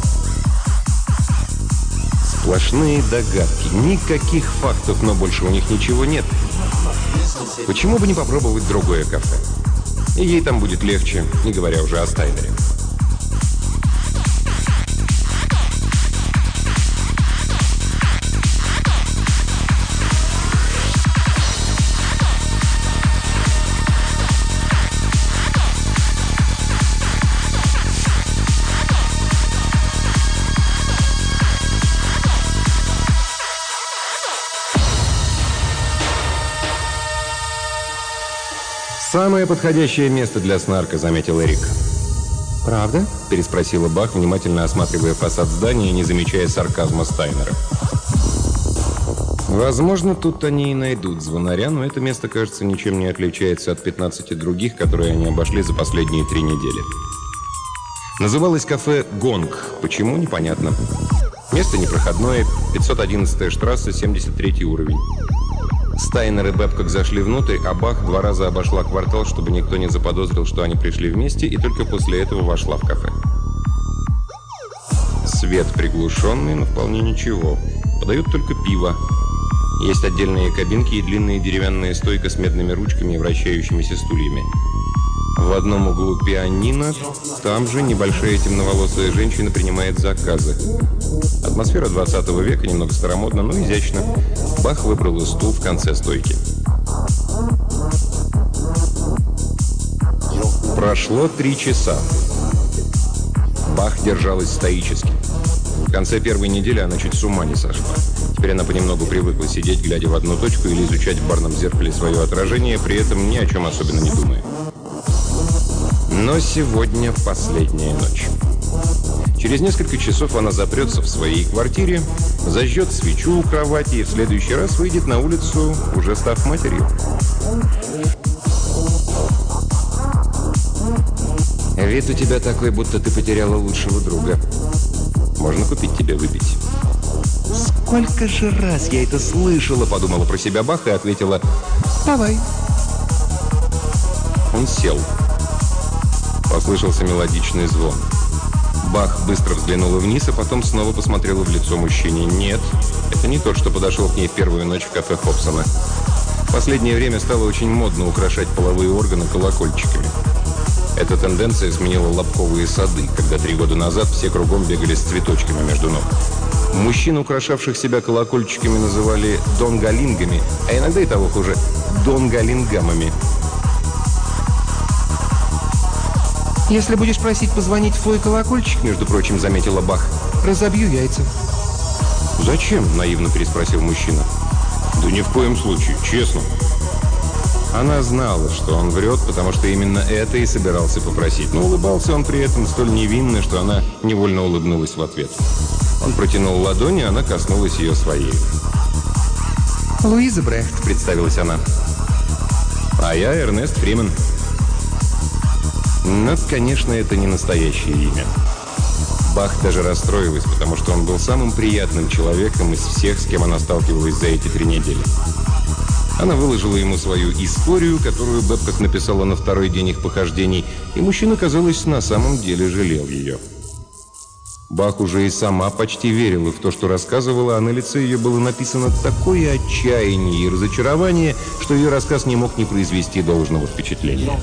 Сплошные догадки. Никаких фактов, но больше у них ничего нет. Почему бы не попробовать другое кафе? И ей там будет легче, не говоря уже о Стайнере. «Самое подходящее место для снарка», — заметил Эрик. «Правда?» — переспросила Бах, внимательно осматривая фасад здания и не замечая сарказма Стайнера. «Возможно, тут они и найдут звонаря, но это место, кажется, ничем не отличается от 15 других, которые они обошли за последние 3 недели. Называлось кафе «Гонг». Почему? Непонятно. Место непроходное, 511-я штрасса, 73-й уровень. Стайнер и Бэбкок зашли внутрь, а Бах 2 раза обошла квартал, чтобы никто не заподозрил, что они пришли вместе, и только после этого вошла в кафе. Свет приглушенный, но вполне ничего. Подают только пиво. Есть отдельные кабинки и длинная деревянная стойка с медными ручками и вращающимися стульями. В одном углу пианино, там же небольшая темноволосая женщина принимает заказы. Атмосфера 20 века, немного старомодно, но изящно. Бах выбрал стул в конце стойки. Прошло 3 часа. Бах держалась стоически. В конце первой недели она чуть с ума не сошла. Теперь она понемногу привыкла сидеть, глядя в одну точку, или изучать в барном зеркале свое отражение, при этом ни о чем особенно не думая. Но сегодня последняя ночь. Через несколько часов она запрется в своей квартире, зажжет свечу у кровати и в следующий раз выйдет на улицу, уже став матерью. Вид у тебя такой, будто ты потеряла лучшего друга. Можно купить тебе выпить. Сколько же раз я это слышала, подумала про себя Бах и ответила: давай. Он сел. Послышался мелодичный звон. Бах быстро взглянула вниз, а потом снова посмотрела в лицо мужчине. Нет, это не тот, что подошел к ней в первую ночь в кафе Хобсона. В последнее время стало очень модно украшать половые органы колокольчиками. Эта тенденция сменила лобковые сады, когда 3 года назад все кругом бегали с цветочками между ног. Мужчин, украшавших себя колокольчиками, называли донгалингами, а иногда и того хуже – донгалингамами. «Если будешь просить позвонить в твой колокольчик, между прочим, — заметила Бах, — разобью яйца». «Зачем?» — наивно переспросил мужчина. «Да ни в коем случае, честно». Она знала, что он врет, потому что именно это и собирался попросить. Но улыбался он при этом столь невинно, что она невольно улыбнулась в ответ. Он протянул ладони, она коснулась ее своей. «Луиза Брехт», — представилась она. «А я Эрнест Фримен». Но, конечно, это не настоящее имя. Бах даже расстроилась, потому что он был самым приятным человеком из всех, с кем она сталкивалась за эти 3 недели. Она выложила ему свою историю, которую Бэбкок написала на 2-й день их похождений, и мужчина, казалось, на самом деле жалел ее. Бах уже и сама почти верила в то, что рассказывала, а на лице ее было написано такое отчаяние и разочарование, что ее рассказ не мог не произвести должного впечатления.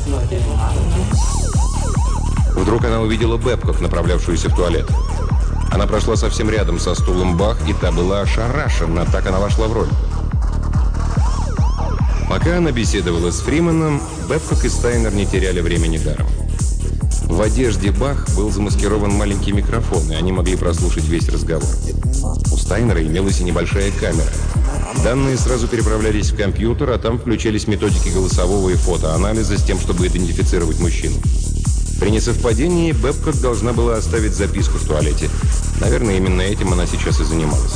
Вдруг она увидела Бэбкок, направлявшуюся в туалет. Она прошла совсем рядом со стулом Бах, и та была ошарашена, так она вошла в роль. Пока она беседовала с Фрименом, Бэбкок и Стайнер не теряли времени даром. В одежде Бах был замаскирован маленький микрофон, и они могли прослушать весь разговор. У Стайнера имелась и небольшая камера. Данные сразу переправлялись в компьютер, а там включались методики голосового и фотоанализа с тем, чтобы идентифицировать мужчину. При несовпадении Бэбкок должна была оставить записку в туалете. Наверное, именно этим она сейчас и занималась.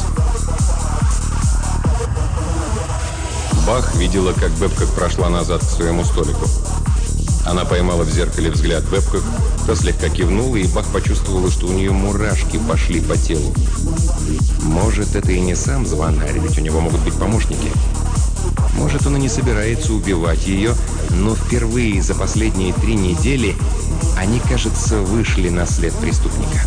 Бах видела, как Бэбкок прошла назад к своему столику. Она поймала в зеркале взгляд Бэбкок, та слегка кивнула, и Бах почувствовала, что у нее мурашки пошли по телу. Может, это и не сам звонарь, ведь у него могут быть помощники. Может, он и не собирается убивать ее, но впервые за последние 3 недели они, кажется, вышли на след преступника.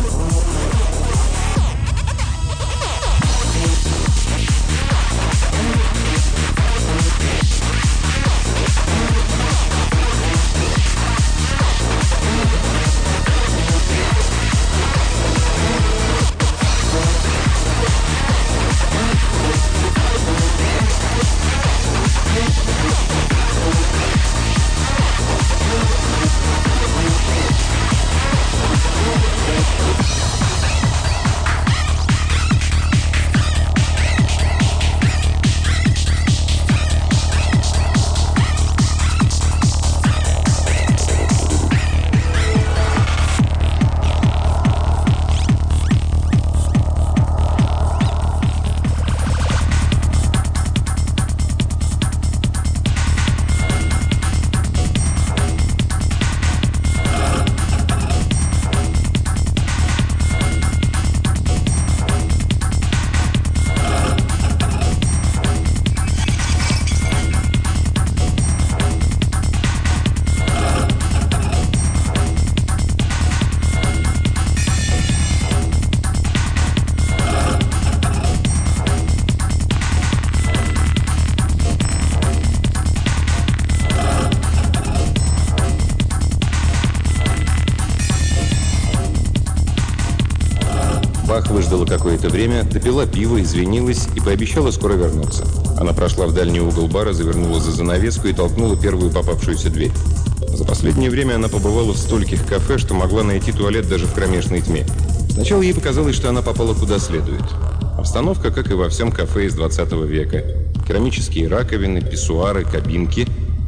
Бах выждала какое-то время, допила пиво, извинилась и пообещала скоро вернуться. Она прошла в дальний угол бара, завернула за занавеску и толкнула первую попавшуюся дверь. За последнее время она побывала в стольких кафе, что могла найти туалет даже в кромешной тьме. Сначала ей показалось, что она попала куда следует. Обстановка, как и во всем кафе из 20 века. Керамические раковины, писсуары, кабинки.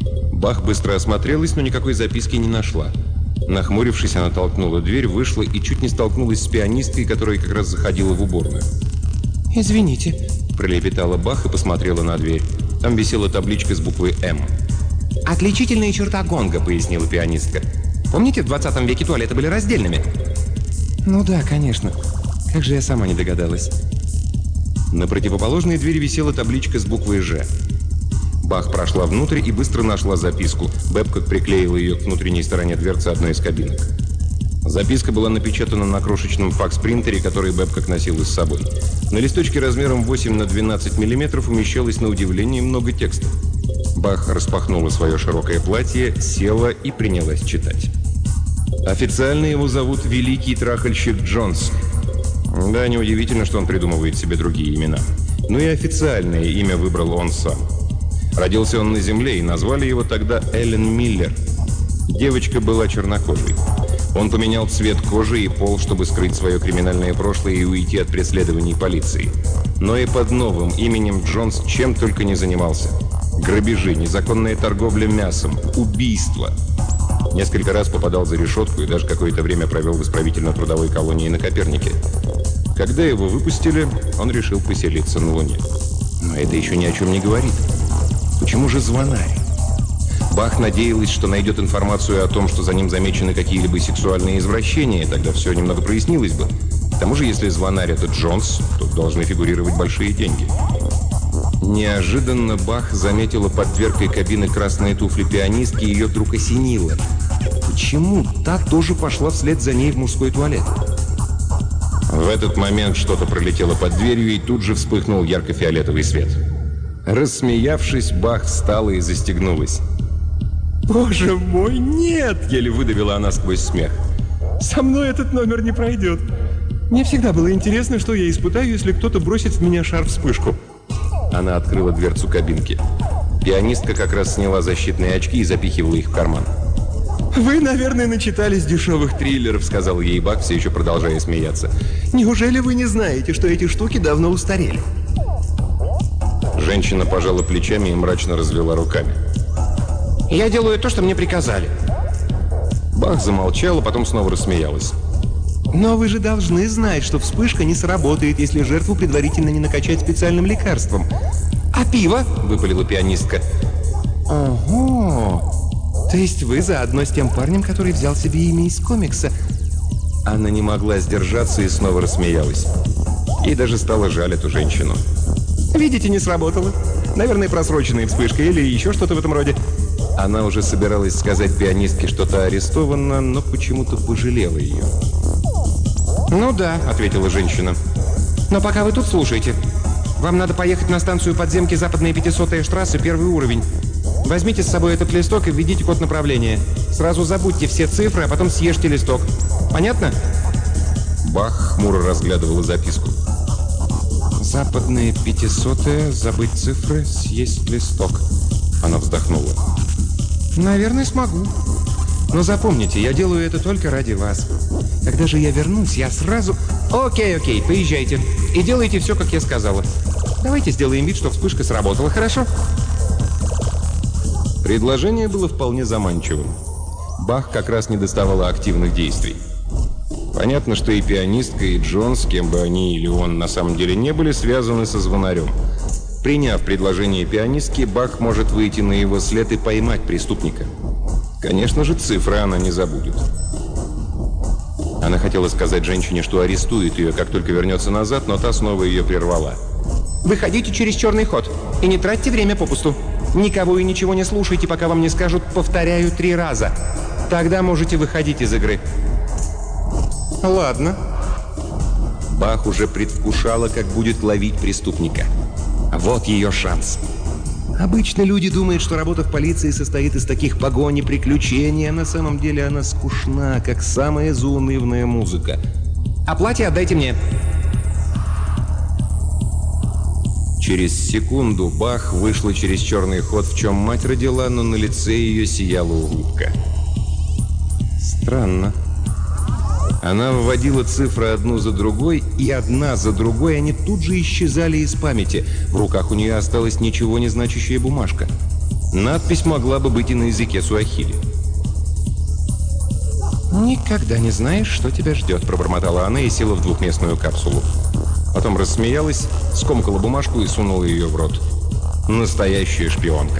Бах быстро осмотрелась, но никакой записки не нашла. Нахмурившись, она толкнула дверь, вышла и чуть не столкнулась с пианисткой, которая как раз заходила в уборную. «Извините», – пролепетала Бах и посмотрела на дверь. Там висела табличка с буквой «М». «Отличительная черта гонга», — пояснила пианистка. «Помните, в 20 веке туалеты были раздельными?» «Ну да, конечно. Как же я сама не догадалась». На противоположной двери висела табличка с буквой «Ж». Бах прошла внутрь и быстро нашла записку. Бэбкок приклеила ее к внутренней стороне дверцы одной из кабинок. Записка была напечатана на крошечном факс-принтере, который Бэбкок носила с собой. На листочке размером 8 на 12 мм умещалось на удивление много текста. Бах распахнула свое широкое платье, села и принялась читать. Официально его зовут Великий Трахальщик Джонс. Да, неудивительно, что он придумывает себе другие имена. Но и официальное имя выбрал он сам. Родился он на земле, и назвали его тогда Эллен Миллер. Девочка была чернокожей. Он поменял цвет кожи и пол, чтобы скрыть свое криминальное прошлое и уйти от преследований полиции. Но и под новым именем Джонс чем только не занимался. Грабежи, незаконная торговля мясом, убийства. Несколько раз попадал за решетку и даже какое-то время провел в исправительно-трудовой колонии на Копернике. Когда его выпустили, он решил поселиться на Луне. Но это еще ни о чем не говорит. Почему же звонарь? Бах надеялась, что найдет информацию о том, что за ним замечены какие-либо сексуальные извращения, тогда все немного прояснилось бы. К тому же, если звонарь — это Джонс, то должны фигурировать большие деньги. Неожиданно Бах заметила под дверкой кабины красные туфли пианистки, и ее вдруг осенило. Почему та тоже пошла вслед за ней в мужской туалет? В этот момент что-то пролетело под дверью, и тут же вспыхнул ярко-фиолетовый свет. Рассмеявшись, Бах встала и застегнулась. «Боже мой, нет!» — еле выдавила она сквозь смех. «Со мной этот номер не пройдет. Мне всегда было интересно, что я испытаю, если кто-то бросит в меня шар-вспышку». Она открыла дверцу кабинки. Пианистка как раз сняла защитные очки и запихивала их в карман. «Вы, наверное, начитались дешевых триллеров», — сказал ей Бах, все еще продолжая смеяться. «Неужели вы не знаете, что эти штуки давно устарели?» Женщина пожала плечами и мрачно развела руками. «Я делаю то, что мне приказали». Бах замолчала, потом снова рассмеялась. «Но вы же должны знать, что вспышка не сработает, если жертву предварительно не накачать специальным лекарством. А пиво?» — выпалила пианистка. «Ого! То есть вы заодно с тем парнем, который взял себе имя из комикса?» Она не могла сдержаться и снова рассмеялась. Ей даже стало жаль эту женщину. «Видите, не сработало. Наверное, просроченная вспышка или еще что-то в этом роде». Она уже собиралась сказать пианистке, что та арестована, но почему-то пожалела ее. «Ну да», — ответила женщина. «Но пока вы тут, слушайте. Вам надо поехать на станцию подземки Западная 500-я штрассе, 1-й уровень. Возьмите с собой этот листок и введите код направления. Сразу забудьте все цифры, а потом съешьте листок. Понятно?» Бах хмуро разглядывала записку. «Западная 500-я, забыть цифры, съесть листок». Она вздохнула. «Наверное, смогу. Но запомните, я делаю это только ради вас. Когда же я вернусь, я сразу...» Окей, поезжайте. И делайте все, как я сказала. Давайте сделаем вид, что вспышка сработала, хорошо?» Предложение было вполне заманчивым. Бах как раз не доставала активных действий. Понятно, что и пианистка, и Джон, с кем бы они или он на самом деле не были, связаны со звонарем. Приняв предложение пианистки, Бах может выйти на его след и поймать преступника. Конечно же, цифры она не забудет. Она хотела сказать женщине, что арестует ее, как только вернется назад, но та снова ее прервала. «Выходите через черный ход и не тратьте время попусту. Никого и ничего не слушайте, пока вам не скажут «повторяю» 3 раза. Тогда можете выходить из игры». «Ладно». Бах уже предвкушала, как будет ловить преступника. Вот ее шанс. Обычно люди думают, что работа в полиции состоит из таких погонь и приключений, а на самом деле она скучна, как самая заунывная музыка. «А платье отдайте мне». Через секунду Бах вышла через черный ход, в чем мать родила, но на лице ее сияла улыбка. Странно. Она вводила цифры одну за другой, и одна за другой они тут же исчезали из памяти. В руках у нее осталась ничего не значащая бумажка. Надпись могла бы быть и на языке суахили. «Никогда не знаешь, что тебя ждет», — пробормотала она и села в двухместную капсулу. Потом рассмеялась, скомкала бумажку и сунула ее в рот. Настоящая шпионка.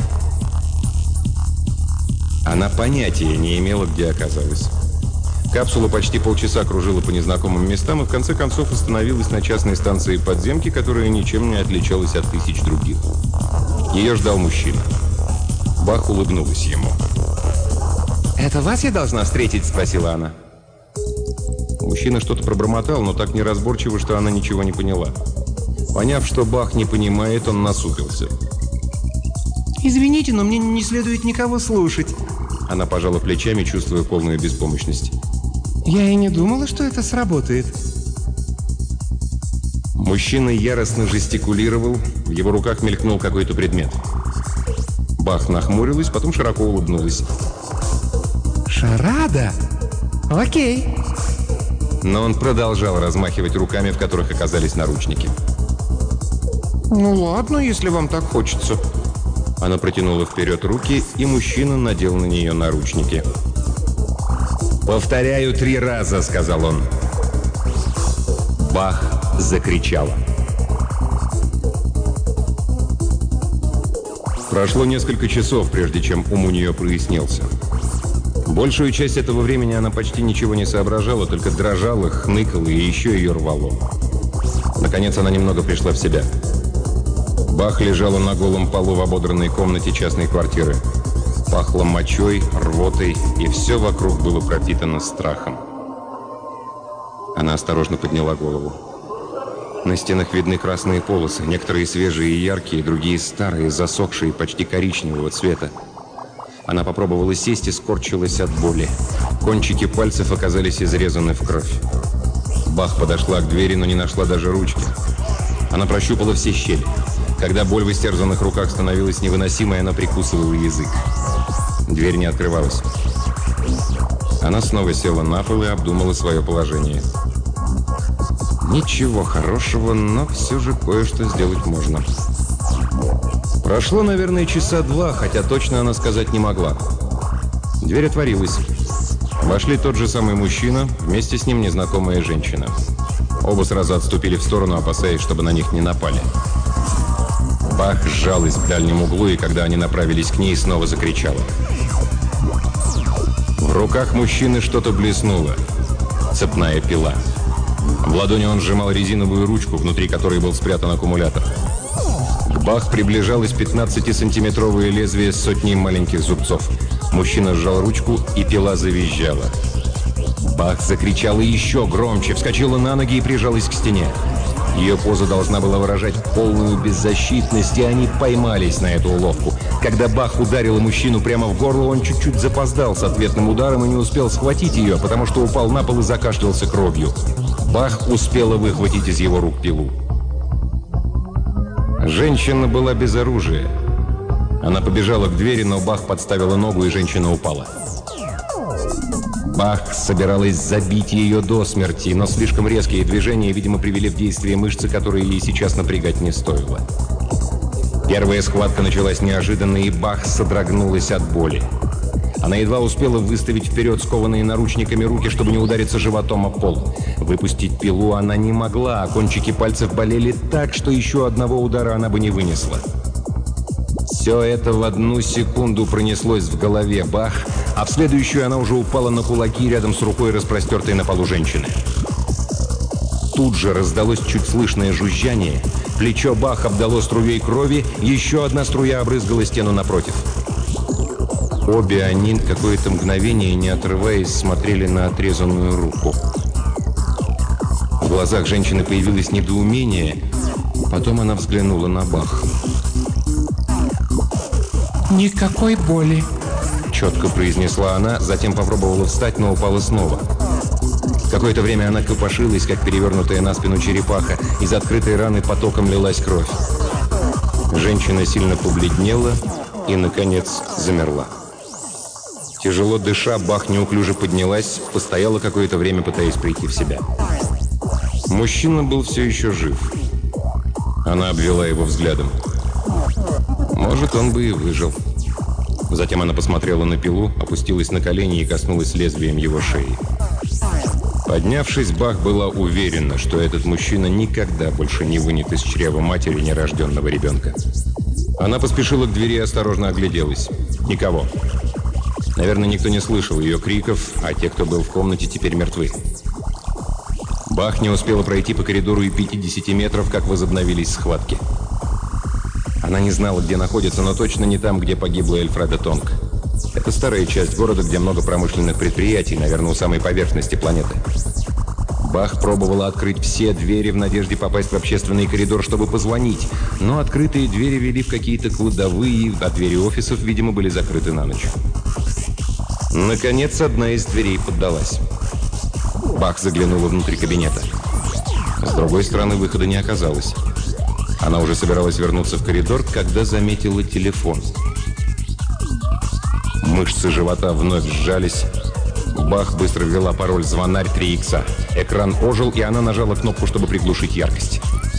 Она понятия не имела, где оказалась. Капсула почти полчаса кружила по незнакомым местам и в конце концов остановилась на частной станции подземки, которая ничем не отличалась от тысяч других. Ее ждал мужчина. Бах улыбнулась ему. «Это вас я должна встретить?» — спросила она. Мужчина что-то пробормотал, но так неразборчиво, что она ничего не поняла. Поняв, что Бах не понимает, он насупился. «Извините, но мне не следует никого слушать». Она пожала плечами, чувствуя полную беспомощность. «Я и не думала, что это сработает». Мужчина яростно жестикулировал, в его руках мелькнул какой-то предмет. Бах нахмурилась, потом широко улыбнулась. «Шарада? Окей». Но он продолжал размахивать руками, в которых оказались наручники. «Ну ладно, если вам так хочется». Она протянула вперед руки, и мужчина надел на нее наручники. «Повторяю 3 раза», — сказал он. Бах закричала. Прошло несколько часов, прежде чем ум у нее прояснился. Большую часть этого времени она почти ничего не соображала, только дрожала, хныкала и еще ее рвало. Наконец она немного пришла в себя. Бах лежала на голом полу в ободранной комнате частной квартиры. Пахло мочой, рвотой, и все вокруг было пропитано страхом. Она осторожно подняла голову. На стенах видны красные полосы, некоторые свежие и яркие, другие старые, засохшие, почти коричневого цвета. Она попробовала сесть и скорчилась от боли. Кончики пальцев оказались изрезаны в кровь. Бах подошла к двери, но не нашла даже ручки. Она прощупала все щели. Когда боль в истерзанных руках становилась невыносимой, она прикусывала язык. Дверь не открывалась. Она снова села на пол и обдумала свое положение. Ничего хорошего, но все же кое-что сделать можно. Прошло, наверное, часа 2, хотя точно она сказать не могла. Дверь отворилась. Вошли тот же самый мужчина, вместе с ним незнакомая женщина. Оба сразу отступили в сторону, опасаясь, чтобы на них не напали. Бах сжалась в дальнем углу, и когда они направились к ней, снова закричала. В руках мужчины что-то блеснуло. Цепная пила. В ладони он сжимал резиновую ручку, внутри которой был спрятан аккумулятор. К Бах приближалось 15-сантиметровое лезвие с сотней маленьких зубцов. Мужчина сжал ручку, и пила завизжала. Бах закричала еще громче, вскочила на ноги и прижалась к стене. Ее поза должна была выражать полную беззащитность, и они поймались на эту уловку. Когда Бах ударила мужчину прямо в горло, он чуть-чуть запоздал с ответным ударом и не успел схватить ее, потому что упал на пол и закашлялся кровью. Бах успела выхватить из его рук пилу. Женщина была без оружия. Она побежала к двери, но Бах подставила ногу, и женщина упала. Бах собиралась забить ее до смерти, но слишком резкие движения, видимо, привели в действие мышцы, которые ей сейчас напрягать не стоило. Первая схватка началась неожиданно, и Бах содрогнулась от боли. Она едва успела выставить вперед скованные наручниками руки, чтобы не удариться животом о пол. Выпустить пилу она не могла, а кончики пальцев болели так, что еще одного удара она бы не вынесла. Все это в одну секунду пронеслось в голове Бах, а в следующую она уже упала на кулаки рядом с рукой, распростертой на полу женщины. Тут же раздалось чуть слышное жужжание, плечо Бах обдало струей крови, еще одна струя обрызгала стену напротив. Обе они какое-то мгновение, не отрываясь, смотрели на отрезанную руку. В глазах женщины появилось недоумение, потом она взглянула на Бах. «Никакой боли», — четко произнесла она, затем попробовала встать, но упала снова. Какое-то время она копошилась, как перевернутая на спину черепаха. Из открытой раны потоком лилась кровь. Женщина сильно побледнела и, наконец, замерла. Тяжело дыша, Бах неуклюже поднялась, постояла какое-то время, пытаясь прийти в себя. Мужчина был все еще жив. Она обвела его взглядом. Может, он бы и выжил. Затем она посмотрела на пилу, опустилась на колени и коснулась лезвием его шеи. Поднявшись, Бах была уверена, что этот мужчина никогда больше не вынет из чрева матери нерожденного ребенка. Она поспешила к двери и осторожно огляделась. Никого. Наверное, никто не слышал ее криков, а те, кто был в комнате, теперь мертвы. Бах не успела пройти по коридору и 50 метров, как возобновились схватки. Она не знала, где находится, но точно не там, где погибла Эльфреда Тонг. Это старая часть города, где много промышленных предприятий, наверное, у самой поверхности планеты. Бах пробовала открыть все двери в надежде попасть в общественный коридор, чтобы позвонить, но открытые двери вели в какие-то кладовые, а двери офисов, видимо, были закрыты на ночь. Наконец, одна из дверей поддалась. Бах заглянула внутрь кабинета. С другой стороны выхода не оказалось. Она уже собиралась вернуться в коридор, когда заметила телефон. Мышцы живота вновь сжались. Бах быстро ввела пароль «Звонарь 3Х». Экран ожил, и она нажала кнопку, чтобы приглушить яркость.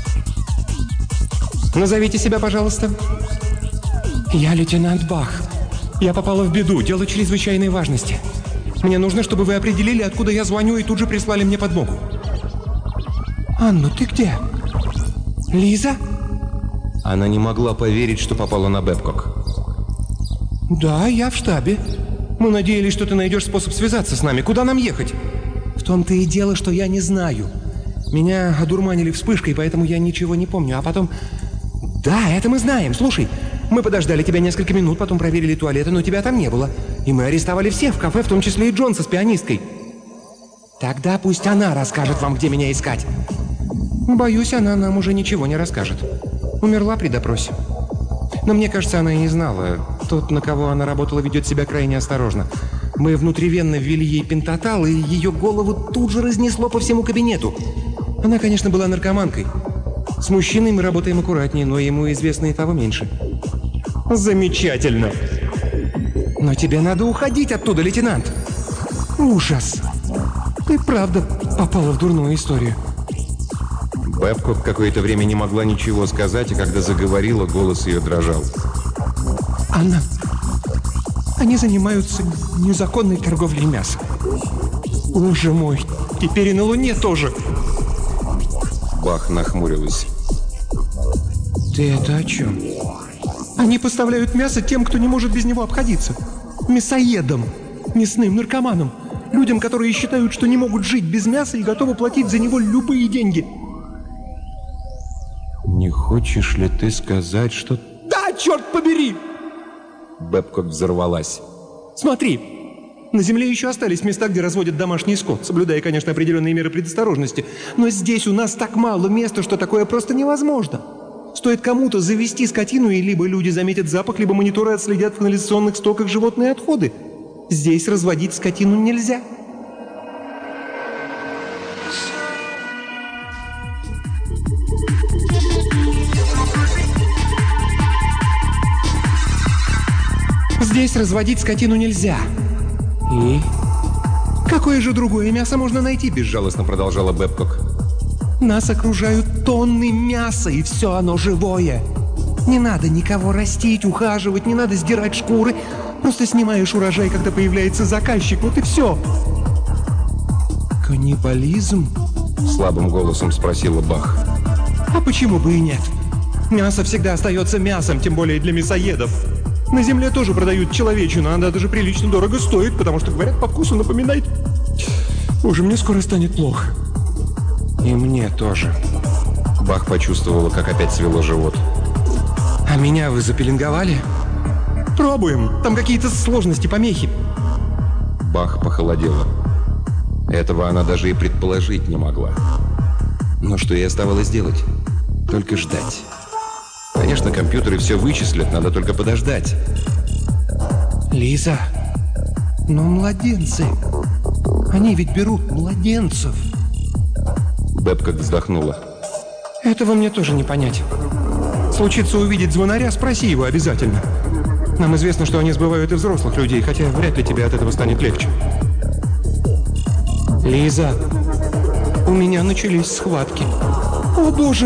«Назовите себя, пожалуйста». «Я лейтенант Бах. Я попала в беду. Дело чрезвычайной важности. Мне нужно, чтобы вы определили, откуда я звоню, и тут же прислали мне подмогу». «Анна, ты где? Лиза?» Она не могла поверить, что попала на Бэбкок. «Да, я в штабе. Мы надеялись, что ты найдешь способ связаться с нами. Куда нам ехать?» «В том-то и дело, что я не знаю. Меня одурманили вспышкой, поэтому я ничего не помню. А потом... Да, это мы знаем. Слушай, мы подождали тебя несколько минут, потом проверили туалеты, но тебя там не было. И мы арестовали всех в кафе, в том числе и Джонса с пианисткой. Тогда пусть она расскажет вам, где меня искать». «Боюсь, она нам уже ничего не расскажет. Умерла при допросе. Но мне кажется, она и не знала. Тот, на кого она работала, ведет себя крайне осторожно. Мы внутривенно ввели ей пентатал, и ее голову тут же разнесло по всему кабинету. Она, конечно, была наркоманкой. С мужчиной мы работаем аккуратнее, но ему известно и того меньше». «Замечательно!» «Но тебе надо уходить оттуда, лейтенант!» Ужас! Ты правда попала в дурную историю. Бэбкок какое-то время не могла ничего сказать, и когда заговорила, голос ее дрожал. Они занимаются незаконной торговлей мясом. Боже мой, теперь и на Луне тоже. Бах нахмурилась. Ты это о чем? Они поставляют мясо тем, кто не может без него обходиться. Мясоедам, мясным наркоманам, людям, которые считают, что не могут жить без мяса и готовы платить за него любые деньги. Не хочешь ли ты сказать, что... Да, черт побери! Бэбкок взорвалась. Смотри, на Земле еще остались места, где разводят домашний скот, соблюдая, конечно, определенные меры предосторожности. Но здесь у нас так мало места, что такое просто невозможно. Стоит кому-то завести скотину, и либо люди заметят запах, либо мониторы отследят в канализационных стоках животные отходы. Здесь разводить скотину нельзя. Здесь разводить скотину нельзя. И? Какое же другое мясо можно найти? Безжалостно продолжала Бэбкок. Нас окружают тонны мяса, и все оно живое. Не надо никого растить, ухаживать, не надо сдирать шкуры. Просто снимаешь урожай, когда появляется заказчик, вот и все. Каннибализм? Слабым голосом спросила Бах. А почему бы и нет? Мясо всегда остается мясом, тем более для мясоедов. На Земле тоже продают человечину, она даже прилично дорого стоит, потому что, говорят, по вкусу напоминает... Боже, мне скоро станет плохо. И мне тоже. Бах почувствовала, как опять свело живот. А меня вы запеленговали? Пробуем. Там какие-то сложности, помехи. Бах похолодела. Этого она даже и предположить не могла. Но что ей оставалось делать? Только ждать. Конечно, компьютеры все вычислят, надо только подождать. Лиза, но младенцы. Они ведь берут младенцев. Бэбкок вздохнула. Этого мне тоже не понять. Случится увидеть звонаря, спроси его обязательно. Нам известно, что они сбывают и взрослых людей, хотя вряд ли тебе от этого станет легче. Лиза, у меня начались схватки. О, боже!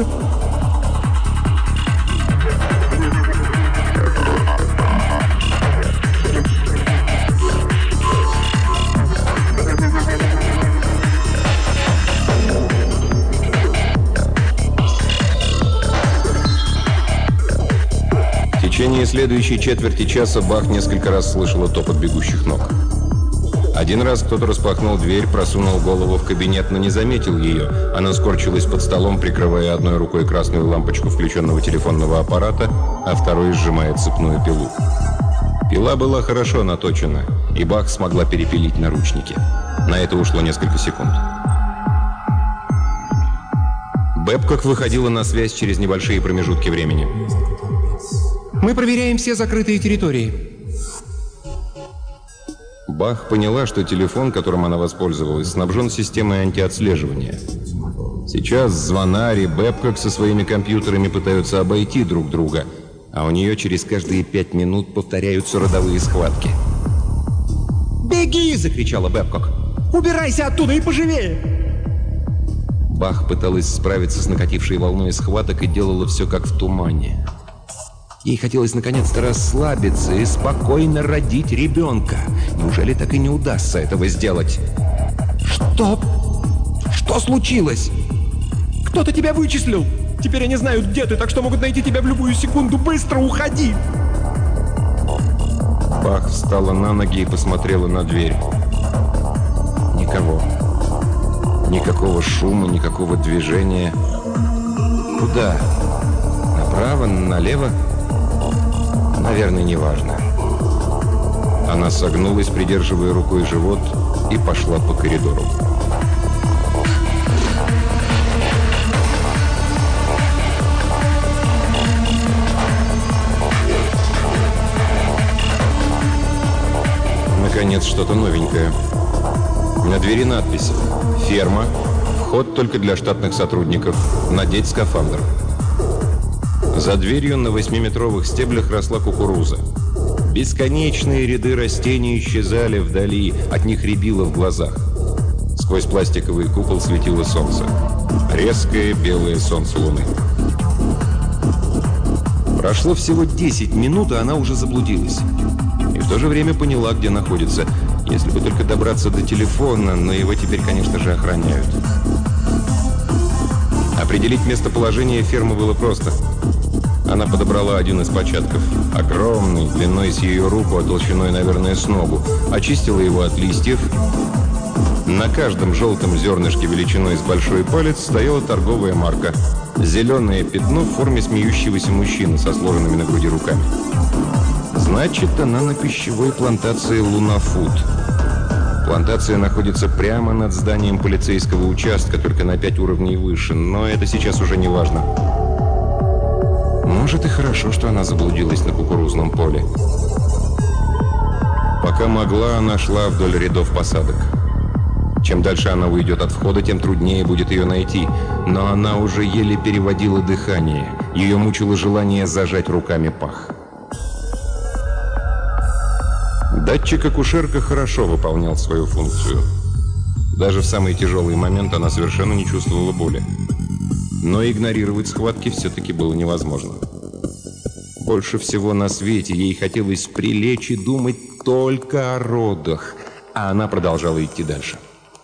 В течение следующей четверти часа Бах несколько раз слышала топот бегущих ног. Один раз кто-то распахнул дверь, просунул голову в кабинет, но не заметил ее. Она скорчилась под столом, прикрывая одной рукой красную лампочку включенного телефонного аппарата, а второй сжимая цепную пилу. Пила была хорошо наточена, и Бах смогла перепилить наручники. На это ушло несколько секунд. Бэбкок выходила на связь через небольшие промежутки времени. Мы проверяем все закрытые территории. Бах поняла, что телефон, которым она воспользовалась, снабжен системой антиотслеживания. Сейчас звонарь и Бэбкок со своими компьютерами пытаются обойти друг друга, а у нее через каждые 5 минут повторяются родовые схватки. «Беги!» – закричала Бэбкок. «Убирайся оттуда и поживее!» Бах пыталась справиться с накатившей волной схваток и делала все как в тумане. Ей хотелось наконец-то расслабиться и спокойно родить ребенка. Неужели так и не удастся этого сделать? Что? Что случилось? Кто-то тебя вычислил. Теперь они знают, где ты, так что могут найти тебя в любую секунду. Быстро уходи! Бах встала на ноги и посмотрела на дверь. Никого. Никакого шума, никакого движения. Куда? Направо, налево? Наверное, неважно. Она согнулась, придерживая рукой живот, и пошла по коридору. Наконец, что-то новенькое. На двери надпись «Ферма. Вход только для штатных сотрудников. Надеть скафандр». За дверью на 8-метровых стеблях росла кукуруза. Бесконечные ряды растений исчезали вдали, от них рябило в глазах. Сквозь пластиковый купол светило солнце. Резкое белое солнце луны. Прошло всего 10 минут, а она уже заблудилась. И в то же время поняла, где находится. Если бы только добраться до телефона, но его теперь, конечно же, охраняют. Определить местоположение фермы было просто. Она подобрала один из початков, огромный, длиной с ее руку, а толщиной, наверное, с ногу, очистила его от листьев. На каждом желтом зернышке величиной с большой палец стояла торговая марка. Зеленое пятно в форме смеющегося мужчины со сложенными на груди руками. Значит, она на пищевой плантации «Лунафуд». Плантация находится прямо над зданием полицейского участка, только на 5 уровней выше, но это сейчас уже не важно. Может, и хорошо, что она заблудилась на кукурузном поле. Пока могла, она шла вдоль рядов посадок. Чем дальше она уйдет от входа, тем труднее будет ее найти. Но она уже еле переводила дыхание. Ее мучило желание зажать руками пах. Датчик-акушерка хорошо выполнял свою функцию. Даже в самый тяжелый момент она совершенно не чувствовала боли. Но игнорировать схватки все-таки было невозможно. Больше всего на свете ей хотелось прилечь и думать только о родах. А она продолжала идти дальше.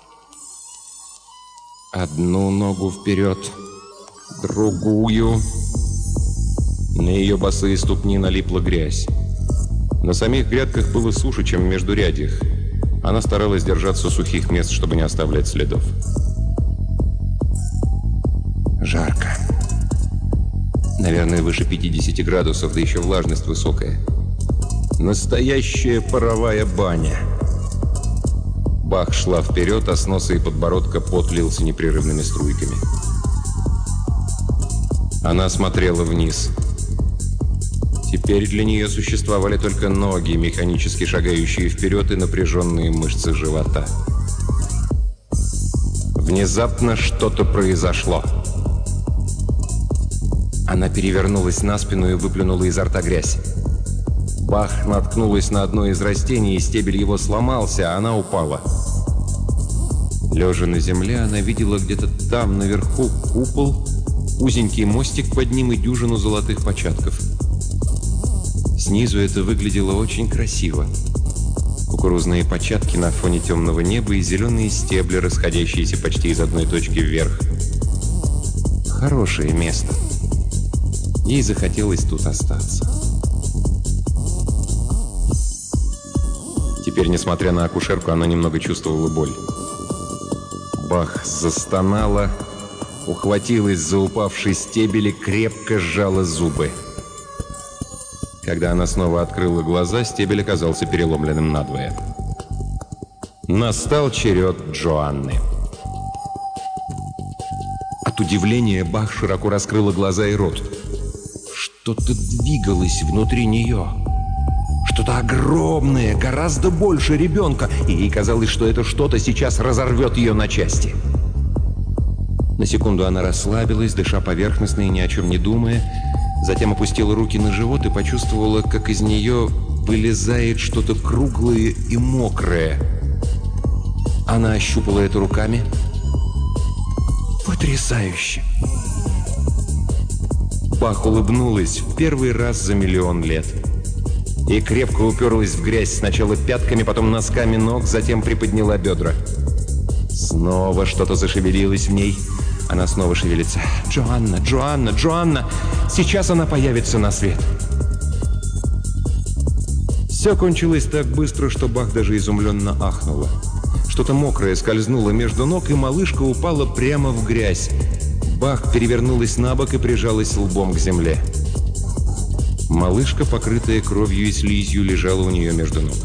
Одну ногу вперед, другую. На ее босые ступни налипла грязь. На самих грядках было суше, чем в междурядьях. Она старалась держаться сухих мест, чтобы не оставлять следов. Жарко. Наверное, выше 50 градусов, да еще влажность высокая. Настоящая паровая баня. Бах шла вперед, а с носа и подбородка пот лился непрерывными струйками. Она смотрела вниз. Теперь для нее существовали только ноги, механически шагающие вперед, и напряженные мышцы живота. Внезапно что-то произошло. Она перевернулась на спину и выплюнула изо рта грязь. Бах наткнулась на одно из растений, и стебель его сломался, а она упала. Лежа на земле, она видела где-то там, наверху, купол, узенький мостик под ним и дюжину золотых початков. Снизу это выглядело очень красиво. Кукурузные початки на фоне темного неба и зеленые стебли, расходящиеся почти из одной точки вверх. Хорошее место. Ей захотелось тут остаться. Теперь, несмотря на акушерку, она немного чувствовала боль. Бах застонала, ухватилась за упавший стебель и крепко сжала зубы. Когда она снова открыла глаза, стебель оказался переломленным надвое. Настал черед Джоанны. От удивления Бах широко раскрыла глаза и рот. Что-то двигалось внутри нее. Что-то огромное, гораздо больше ребенка, и ей казалось, что это что-то сейчас разорвет ее на части. На секунду она расслабилась, дыша поверхностно и ни о чем не думая. Затем опустила руки на живот и почувствовала, как из нее вылезает что-то круглое и мокрое. Она ощупала это руками. Потрясающе! Бах улыбнулась в первый раз за миллион лет. И крепко уперлась в грязь, сначала пятками, потом носками ног, затем приподняла бедра. Снова что-то зашевелилось в ней. Она снова шевелится. «Джоанна! Джоанна! Джоанна! Сейчас она появится на свет!» Все кончилось так быстро, что Бах даже изумленно ахнула. Что-то мокрое скользнуло между ног, и малышка упала прямо в грязь. Бах перевернулась на бок и прижалась лбом к земле. Малышка, покрытая кровью и слизью, лежала у нее между ног.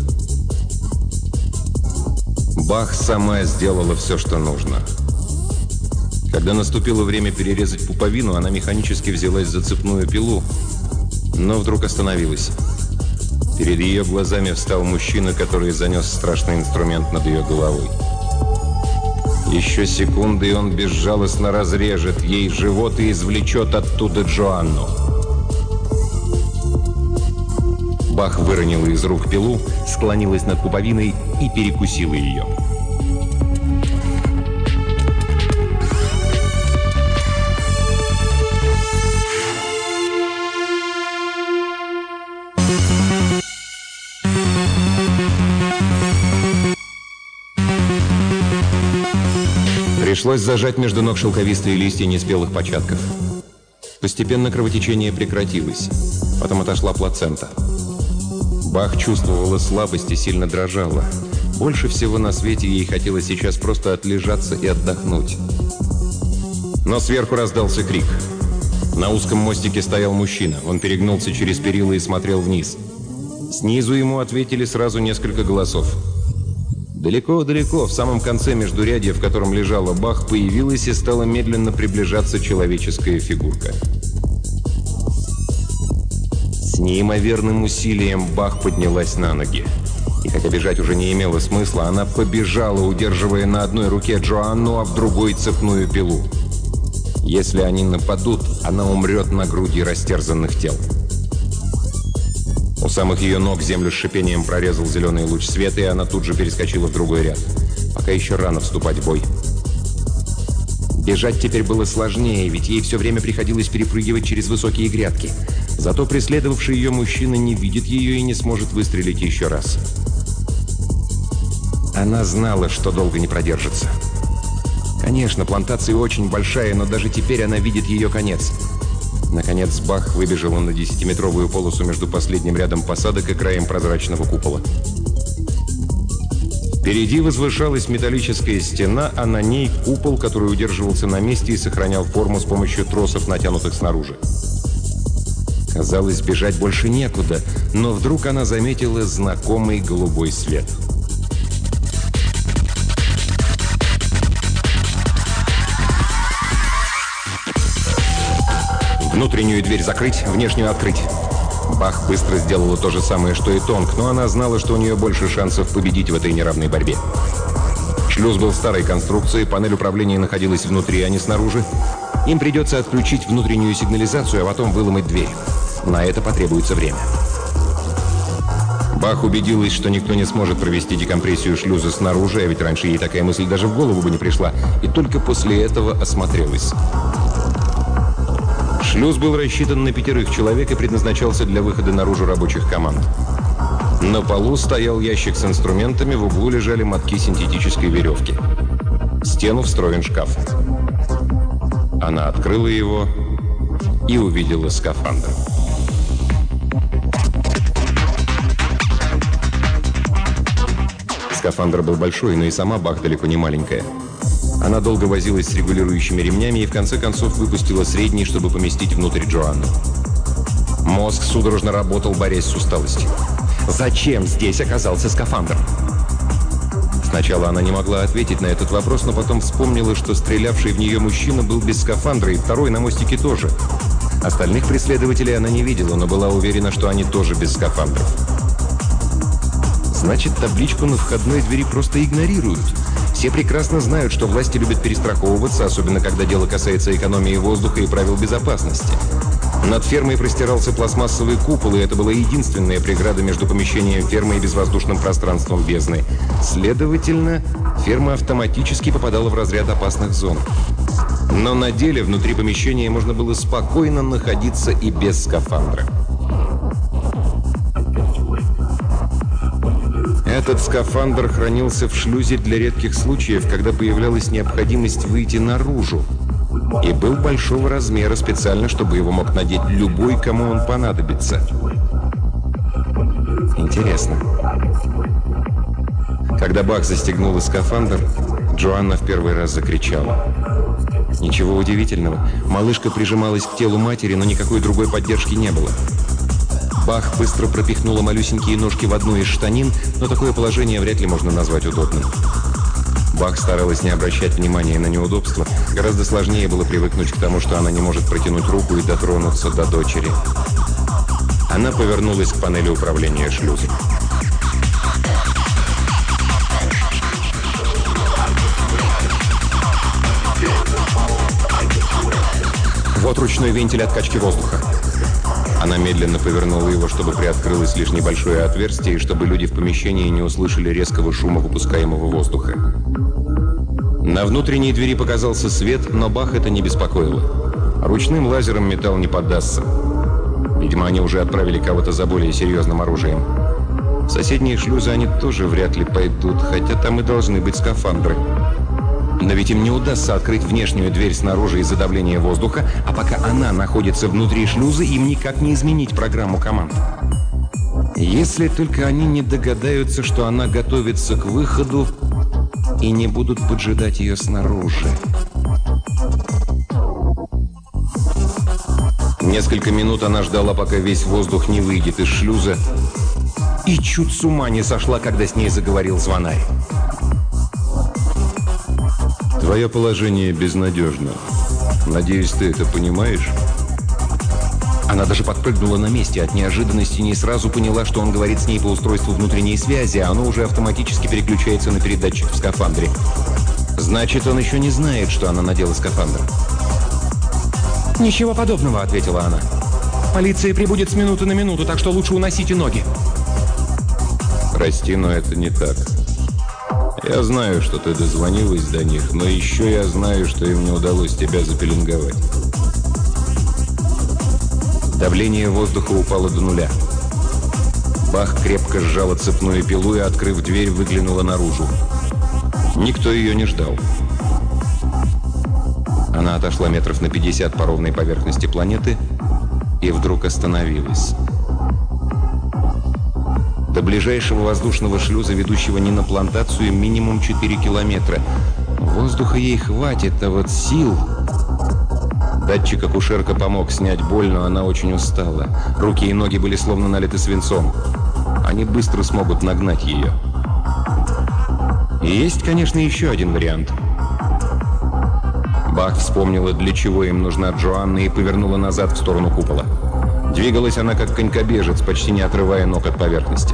Бах сама сделала все, что нужно. Когда наступило время перерезать пуповину, она механически взялась за цепную пилу, но вдруг остановилась. Перед ее глазами встал мужчина, который занес страшный инструмент над ее головой. Еще секунды, и он безжалостно разрежет ей живот и извлечет оттуда Джоанну. Бах выронила из рук пилу, склонилась над пуповиной и перекусила ее. Пришлось зажать между ног шелковистые листья неспелых початков. Постепенно кровотечение прекратилось. Потом отошла плацента. Бах чувствовала слабость и сильно дрожала. Больше всего на свете ей хотелось сейчас просто отлежаться и отдохнуть. Но сверху раздался крик. На узком мостике стоял мужчина. Он перегнулся через перила и смотрел вниз. Снизу ему ответили сразу несколько голосов. Далеко-далеко, в самом конце междурядья, в котором лежала Бах, появилась и стала медленно приближаться человеческая фигурка. С неимоверным усилием Бах поднялась на ноги. И хотя бежать уже не имело смысла, она побежала, удерживая на одной руке Джоанну, а в другой цепную пилу. Если они нападут, она умрет на груди растерзанных тел. У самых ее ног землю с шипением прорезал зеленый луч света, и она тут же перескочила в другой ряд. Пока еще рано вступать в бой. Бежать теперь было сложнее, ведь ей все время приходилось перепрыгивать через высокие грядки. Зато преследовавший ее мужчина не видит ее и не сможет выстрелить еще раз. Она знала, что долго не продержится. Конечно, плантация очень большая, но даже теперь она видит ее конец. Наконец Бах выбежала на 10-метровую полосу между последним рядом посадок и краем прозрачного купола. Впереди возвышалась металлическая стена, а на ней купол, который удерживался на месте и сохранял форму с помощью тросов, натянутых снаружи. Казалось, бежать больше некуда, но вдруг она заметила знакомый голубой свет. Внутреннюю дверь закрыть, внешнюю открыть. Бах быстро сделала то же самое, что и Тонг, но она знала, что у нее больше шансов победить в этой неравной борьбе. Шлюз был старой конструкции, панель управления находилась внутри, а не снаружи. Им придется отключить внутреннюю сигнализацию, а потом выломать дверь. На это потребуется время. Бах убедилась, что никто не сможет провести декомпрессию шлюза снаружи, а ведь раньше ей такая мысль даже в голову бы не пришла, и только после этого осмотрелась. Шлюз был рассчитан на 5 человек и предназначался для выхода наружу рабочих команд. На полу стоял ящик с инструментами, в углу лежали мотки синтетической веревки. В стену встроен шкаф. Она открыла его и увидела скафандр. Скафандр был большой, но и сама Бах далеко не маленькая. Она долго возилась с регулирующими ремнями и в конце концов выпустила средний, чтобы поместить внутрь Джоанну. Мозг судорожно работал, борясь с усталостью. Зачем здесь оказался скафандр? Сначала она не могла ответить на этот вопрос, но потом вспомнила, что стрелявший в нее мужчина был без скафандра, и второй на мостике тоже. Остальных преследователей она не видела, но была уверена, что они тоже без скафандров. Значит, табличку на входной двери просто игнорируют. Все прекрасно знают, что власти любят перестраховываться, особенно когда дело касается экономии воздуха и правил безопасности. Над фермой простирался пластмассовый купол, и это была единственная преграда между помещением фермы и безвоздушным пространством бездны. Следовательно, ферма автоматически попадала в разряд опасных зон. Но на деле внутри помещения можно было спокойно находиться и без скафандра. Этот скафандр хранился в шлюзе для редких случаев, когда появлялась необходимость выйти наружу. И был большого размера специально, чтобы его мог надеть любой, кому он понадобится. Интересно. Когда Бах застегнула скафандр, Джоанна в первый раз закричала. Ничего удивительного. Малышка прижималась к телу матери, но никакой другой поддержки не было. Бах быстро пропихнула малюсенькие ножки в одну из штанин, но такое положение вряд ли можно назвать удобным. Бах старалась не обращать внимания на неудобства. Гораздо сложнее было привыкнуть к тому, что она не может протянуть руку и дотронуться до дочери. Она повернулась к панели управления шлюзом. Вот ручной вентиль откачки воздуха. Она медленно повернула его, чтобы приоткрылось лишь небольшое отверстие, и чтобы люди в помещении не услышали резкого шума выпускаемого воздуха. На внутренней двери показался свет, но Бах это не беспокоило. Ручным лазером металл не поддастся. Видимо, они уже отправили кого-то за более серьезным оружием. В соседние шлюзы они тоже вряд ли пойдут, хотя там и должны быть скафандры. Но ведь им не удастся открыть внешнюю дверь снаружи из-за давления воздуха, а пока она находится внутри шлюза, им никак не изменить программу команд. Если только они не догадаются, что она готовится к выходу, и не будут поджидать ее снаружи. Несколько минут она ждала, пока весь воздух не выйдет из шлюза, и чуть с ума не сошла, когда с ней заговорил звонарь. Твое положение безнадежно. Надеюсь, ты это понимаешь? Она даже подпрыгнула на месте от неожиданности, не сразу поняла, что он говорит с ней по устройству внутренней связи, а оно уже автоматически переключается на передатчик в скафандре. Значит, он еще не знает, что она надела скафандр. «Ничего подобного», — ответила она. «Полиция прибудет с минуты на минуту, так что лучше уносите ноги». Прости, но это не так. Я знаю, что ты дозвонилась до них, но еще я знаю, что им не удалось тебя запеленговать. Давление воздуха упало до нуля. Бах крепко сжала цепную пилу и, открыв дверь, выглянула наружу. Никто ее не ждал. Она отошла метров на 50 по ровной поверхности планеты и вдруг остановилась. До ближайшего воздушного шлюза, ведущего не на плантацию, минимум 4 километра. Воздуха ей хватит, а вот сил... Датчик-акушерка помог снять боль, но она очень устала. Руки и ноги были словно налиты свинцом. Они быстро смогут нагнать ее. И есть, конечно, еще один вариант. Бах вспомнила, для чего им нужна Джоанна, и повернула назад в сторону купола. Двигалась она как конькобежец, почти не отрывая ног от поверхности.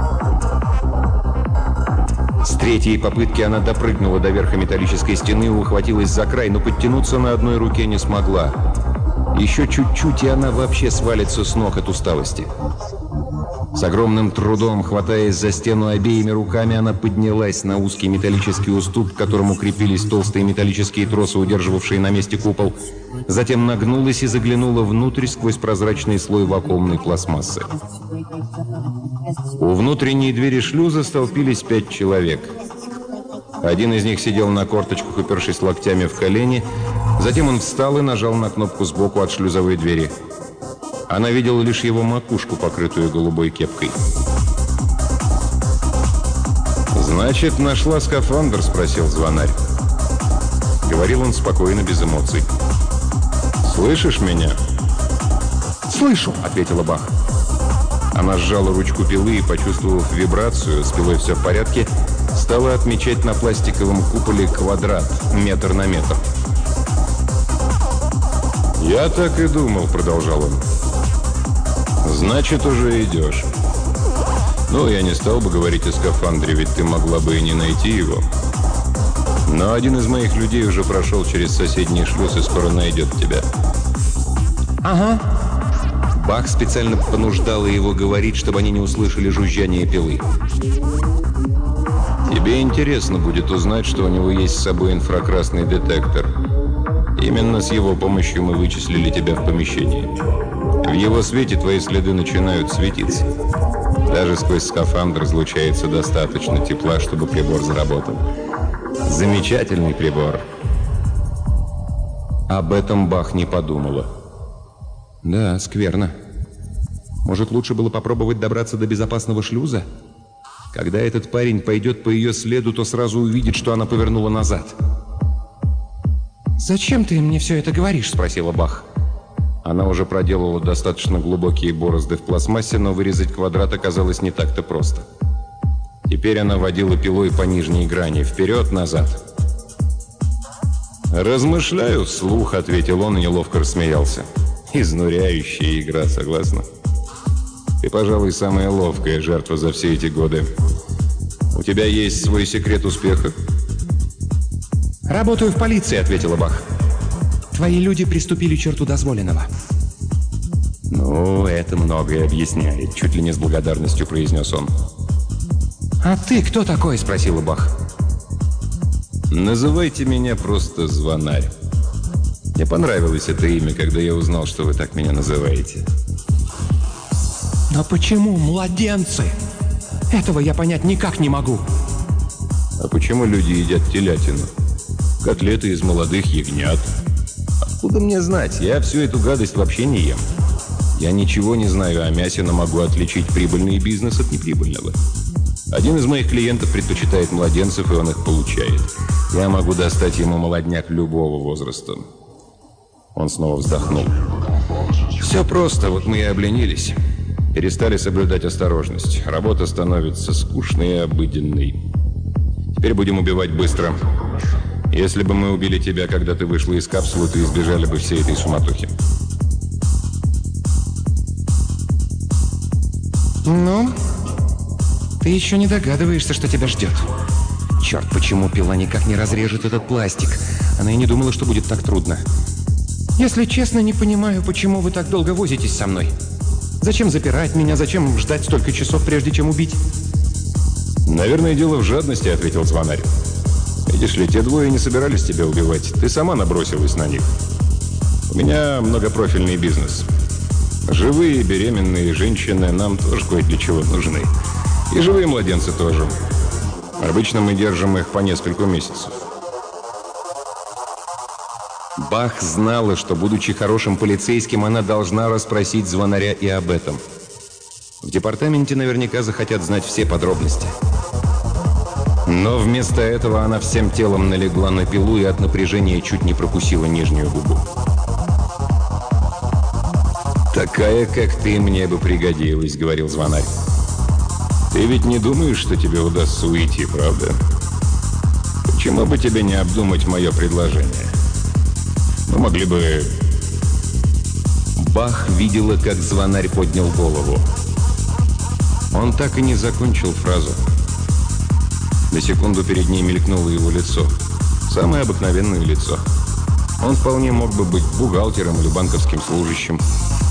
С третьей попытки она допрыгнула до верха металлической стены и ухватилась за край, но подтянуться на одной руке не смогла. Еще чуть-чуть, и она вообще свалится с ног от усталости. С огромным трудом, хватаясь за стену обеими руками, она поднялась на узкий металлический уступ, к которому крепились толстые металлические тросы, удерживавшие на месте купол. Затем нагнулась и заглянула внутрь сквозь прозрачный слой вакуумной пластмассы. У внутренней двери шлюза столпились 5 человек. Один из них сидел на корточках, упершись локтями в колени. Затем он встал и нажал на кнопку сбоку от шлюзовой двери. Она видела лишь его макушку, покрытую голубой кепкой. «Значит, нашла скафандр?» — спросил звонарь. Говорил он спокойно, без эмоций. «Слышишь меня?» «Слышу», — ответила Бах. Она сжала ручку пилы и, почувствовав вибрацию, с пилой все в порядке, стала отмечать на пластиковом куполе квадрат, метр на метр. «Я так и думал», — продолжал он. «Значит, уже идешь. Ну, я не стал бы говорить о скафандре, ведь ты могла бы и не найти его. Но один из моих людей уже прошел через соседний шлюз и скоро найдет тебя». «Ага». Бах специально понуждала его говорить, чтобы они не услышали жужжание пилы. «Тебе интересно будет узнать, что у него есть с собой инфракрасный детектор. Именно с его помощью мы вычислили тебя в помещении. В его свете твои следы начинают светиться. Даже сквозь скафандр излучается достаточно тепла, чтобы прибор заработал. Замечательный прибор». Об этом Бах не подумала. Да, скверно. Может, лучше было попробовать добраться до безопасного шлюза? Когда этот парень пойдет по ее следу, то сразу увидит, что она повернула назад. «Зачем ты мне все это говоришь?» — спросила Бах. Она уже проделала достаточно глубокие борозды в пластмассе, но вырезать квадрат оказалось не так-то просто. Теперь она водила пилой по нижней грани, вперед-назад. «Размышляю вслух», — ответил он и неловко рассмеялся. «Изнуряющая игра, согласна? Ты, пожалуй, самая ловкая жертва за все эти годы. У тебя есть свой секрет успеха?» «Работаю в полиции», — ответила Бах. «Твои люди приступили к черту дозволенного». «Ну, это многое объясняет», — чуть ли не с благодарностью произнес он. «А ты кто такой?» — спросила Бах. «Называйте меня просто Звонарь. Мне понравилось это имя, когда я узнал, что вы так меня называете». «Но почему младенцы? Этого я понять никак не могу». «А почему люди едят телятину? Котлеты из молодых ягнят? Откуда мне знать? Я всю эту гадость вообще не ем. Я ничего не знаю о мясе, но могу отличить прибыльный бизнес от неприбыльного. Один из моих клиентов предпочитает младенцев, и он их получает. Я могу достать ему молодняк любого возраста». Он снова вздохнул. «Все просто, вот мы и обленились. Перестали соблюдать осторожность. Работа становится скучной и обыденной. Теперь будем убивать быстро. Если бы мы убили тебя, когда ты вышла из капсулы, то избежали бы всей этой суматохи». «Ну, ты еще не догадываешься, что тебя ждет. Черт, почему пила никак не разрежет этот пластик? Она и не думала, что будет так трудно. Если честно, не понимаю, почему вы так долго возитесь со мной. Зачем запирать меня? Зачем ждать столько часов, прежде чем убить?» «Наверное, дело в жадности», — ответил Звонарь. «Видишь ли, те двое не собирались тебя убивать. Ты сама набросилась на них. У меня многопрофильный бизнес. Живые беременные женщины нам тоже кое для чего нужны. И живые младенцы тоже. Обычно мы держим их по несколько месяцев». Бах знала, что, будучи хорошим полицейским, она должна расспросить Звонаря и об этом. В департаменте наверняка захотят знать все подробности. Но вместо этого она всем телом налегла на пилу и от напряжения чуть не прокусила нижнюю губу. «Такая, как ты, мне бы пригодилась», — говорил Звонарь. «Ты ведь не думаешь, что тебе удастся уйти, правда? Почему бы тебе не обдумать мое предложение? Мы могли бы...» Бах видела, как Звонарь поднял голову. Он так и не закончил фразу. На секунду перед ней мелькнуло его лицо. Самое обыкновенное лицо. Он вполне мог бы быть бухгалтером или банковским служащим.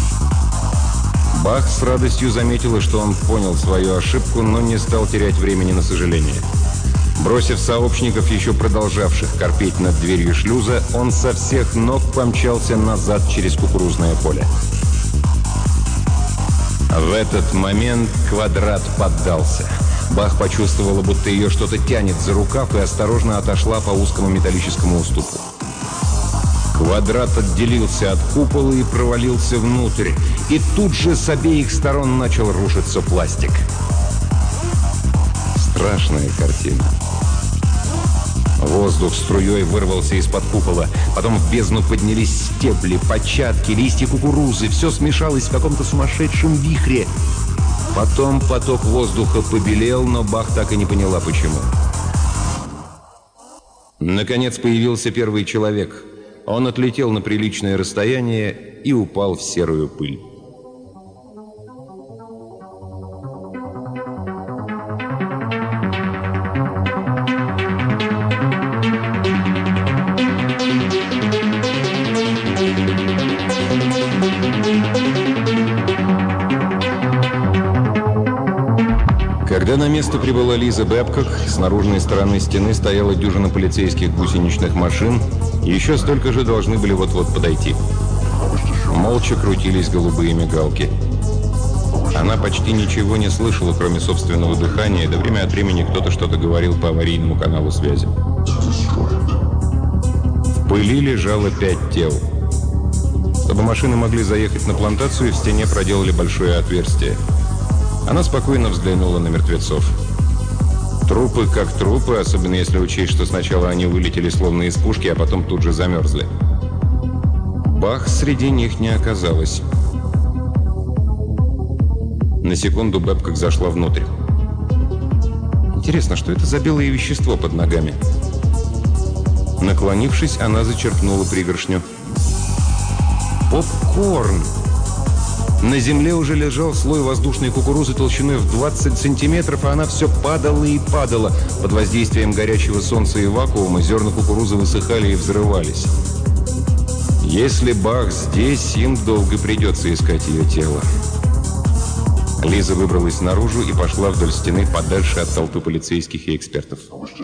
Бах с радостью заметила, что он понял свою ошибку, но не стал терять времени на сожаление. Бросив сообщников, еще продолжавших корпеть над дверью шлюза, он со всех ног помчался назад через кукурузное поле. В этот момент Квадрат поддался. Бах почувствовала, будто ее что-то тянет за рукав, и осторожно отошла по узкому металлическому уступу. Квадрат отделился от купола и провалился внутрь, и тут же с обеих сторон начал рушиться пластик. Страшная картина. Воздух струей вырвался из-под купола. Потом в бездну поднялись стебли, початки, листья кукурузы. Все смешалось в каком-то сумасшедшем вихре. Потом поток воздуха побелел, но Бах так и не поняла, почему. Наконец появился первый человек. Он отлетел на приличное расстояние и упал в серую пыль. Когда на место прибыла Лиза Бэбкок, с наружной стороны стены стояла дюжина полицейских гусеничных машин, и еще столько же должны были вот-вот подойти. Молча крутились голубые мигалки. Она почти ничего не слышала, кроме собственного дыхания, да время от времени кто-то что-то говорил по аварийному каналу связи. В пыли лежало 5 тел. Чтобы машины могли заехать на плантацию, в стене проделали большое отверстие. Она спокойно взглянула на мертвецов. Трупы как трупы, особенно если учесть, что сначала они вылетели словно из пушки, а потом тут же замерзли. Бах среди них не оказалось. На секунду Бэбкок зашла внутрь. Интересно, что это за белое вещество под ногами? Наклонившись, она зачерпнула пригоршню. Попкорн! На земле уже лежал слой воздушной кукурузы толщиной в 20 сантиметров, а она все падала и падала. Под воздействием горячего солнца и вакуума зерна кукурузы высыхали и взрывались. Если Бах здесь, им долго придется искать ее тело. Лиза выбралась наружу и пошла вдоль стены подальше от толпы полицейских и экспертов.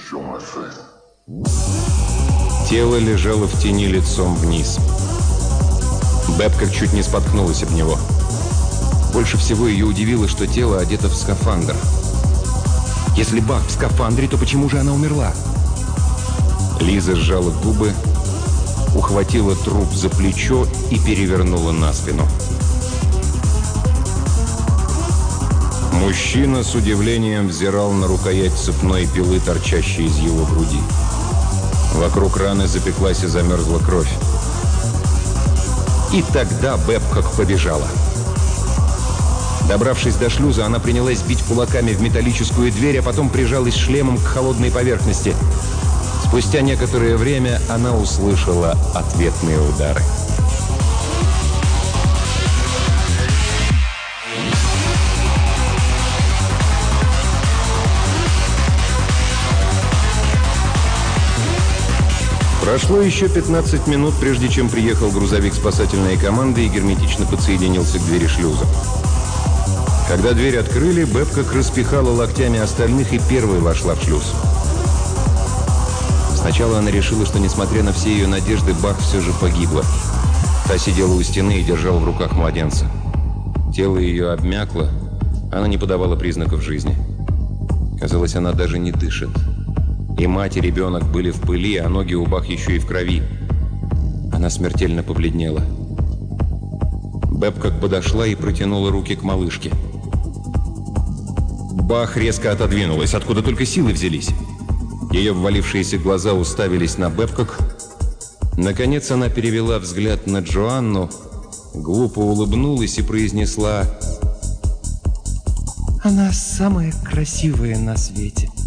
Тело лежало в тени лицом вниз. Бэбкок чуть не споткнулась об него. Больше всего ее удивило, что тело одето в скафандр. Если Бах в скафандре, то почему же она умерла? Лиза сжала губы, ухватила труп за плечо и перевернула на спину. Мужчина с удивлением взирал на рукоять цепной пилы, торчащей из его груди. Вокруг раны запеклась и замерзла кровь. И тогда Бэбкок побежала. Добравшись до шлюза, она принялась бить кулаками в металлическую дверь, а потом прижалась шлемом к холодной поверхности. Спустя некоторое время она услышала ответные удары. Прошло еще 15 минут, прежде чем приехал грузовик спасательной команды и герметично подсоединился к двери шлюза. Когда дверь открыли, Бэбкок распихала локтями остальных и первой вошла в шлюз. Сначала она решила, что, несмотря на все ее надежды, Бах все же погибла. Та сидела у стены и держала в руках младенца. Тело ее обмякло, она не подавала признаков жизни. Казалось, она даже не дышит. И мать, и ребенок были в пыли, а ноги у Бах еще и в крови. Она смертельно побледнела. Бэбкок подошла и протянула руки к малышке. Бах резко отодвинулась, откуда только силы взялись. Ее ввалившиеся глаза уставились на Бэбкок. Наконец она перевела взгляд на Джоанну, глупо улыбнулась и произнесла: «Она самая красивая на свете».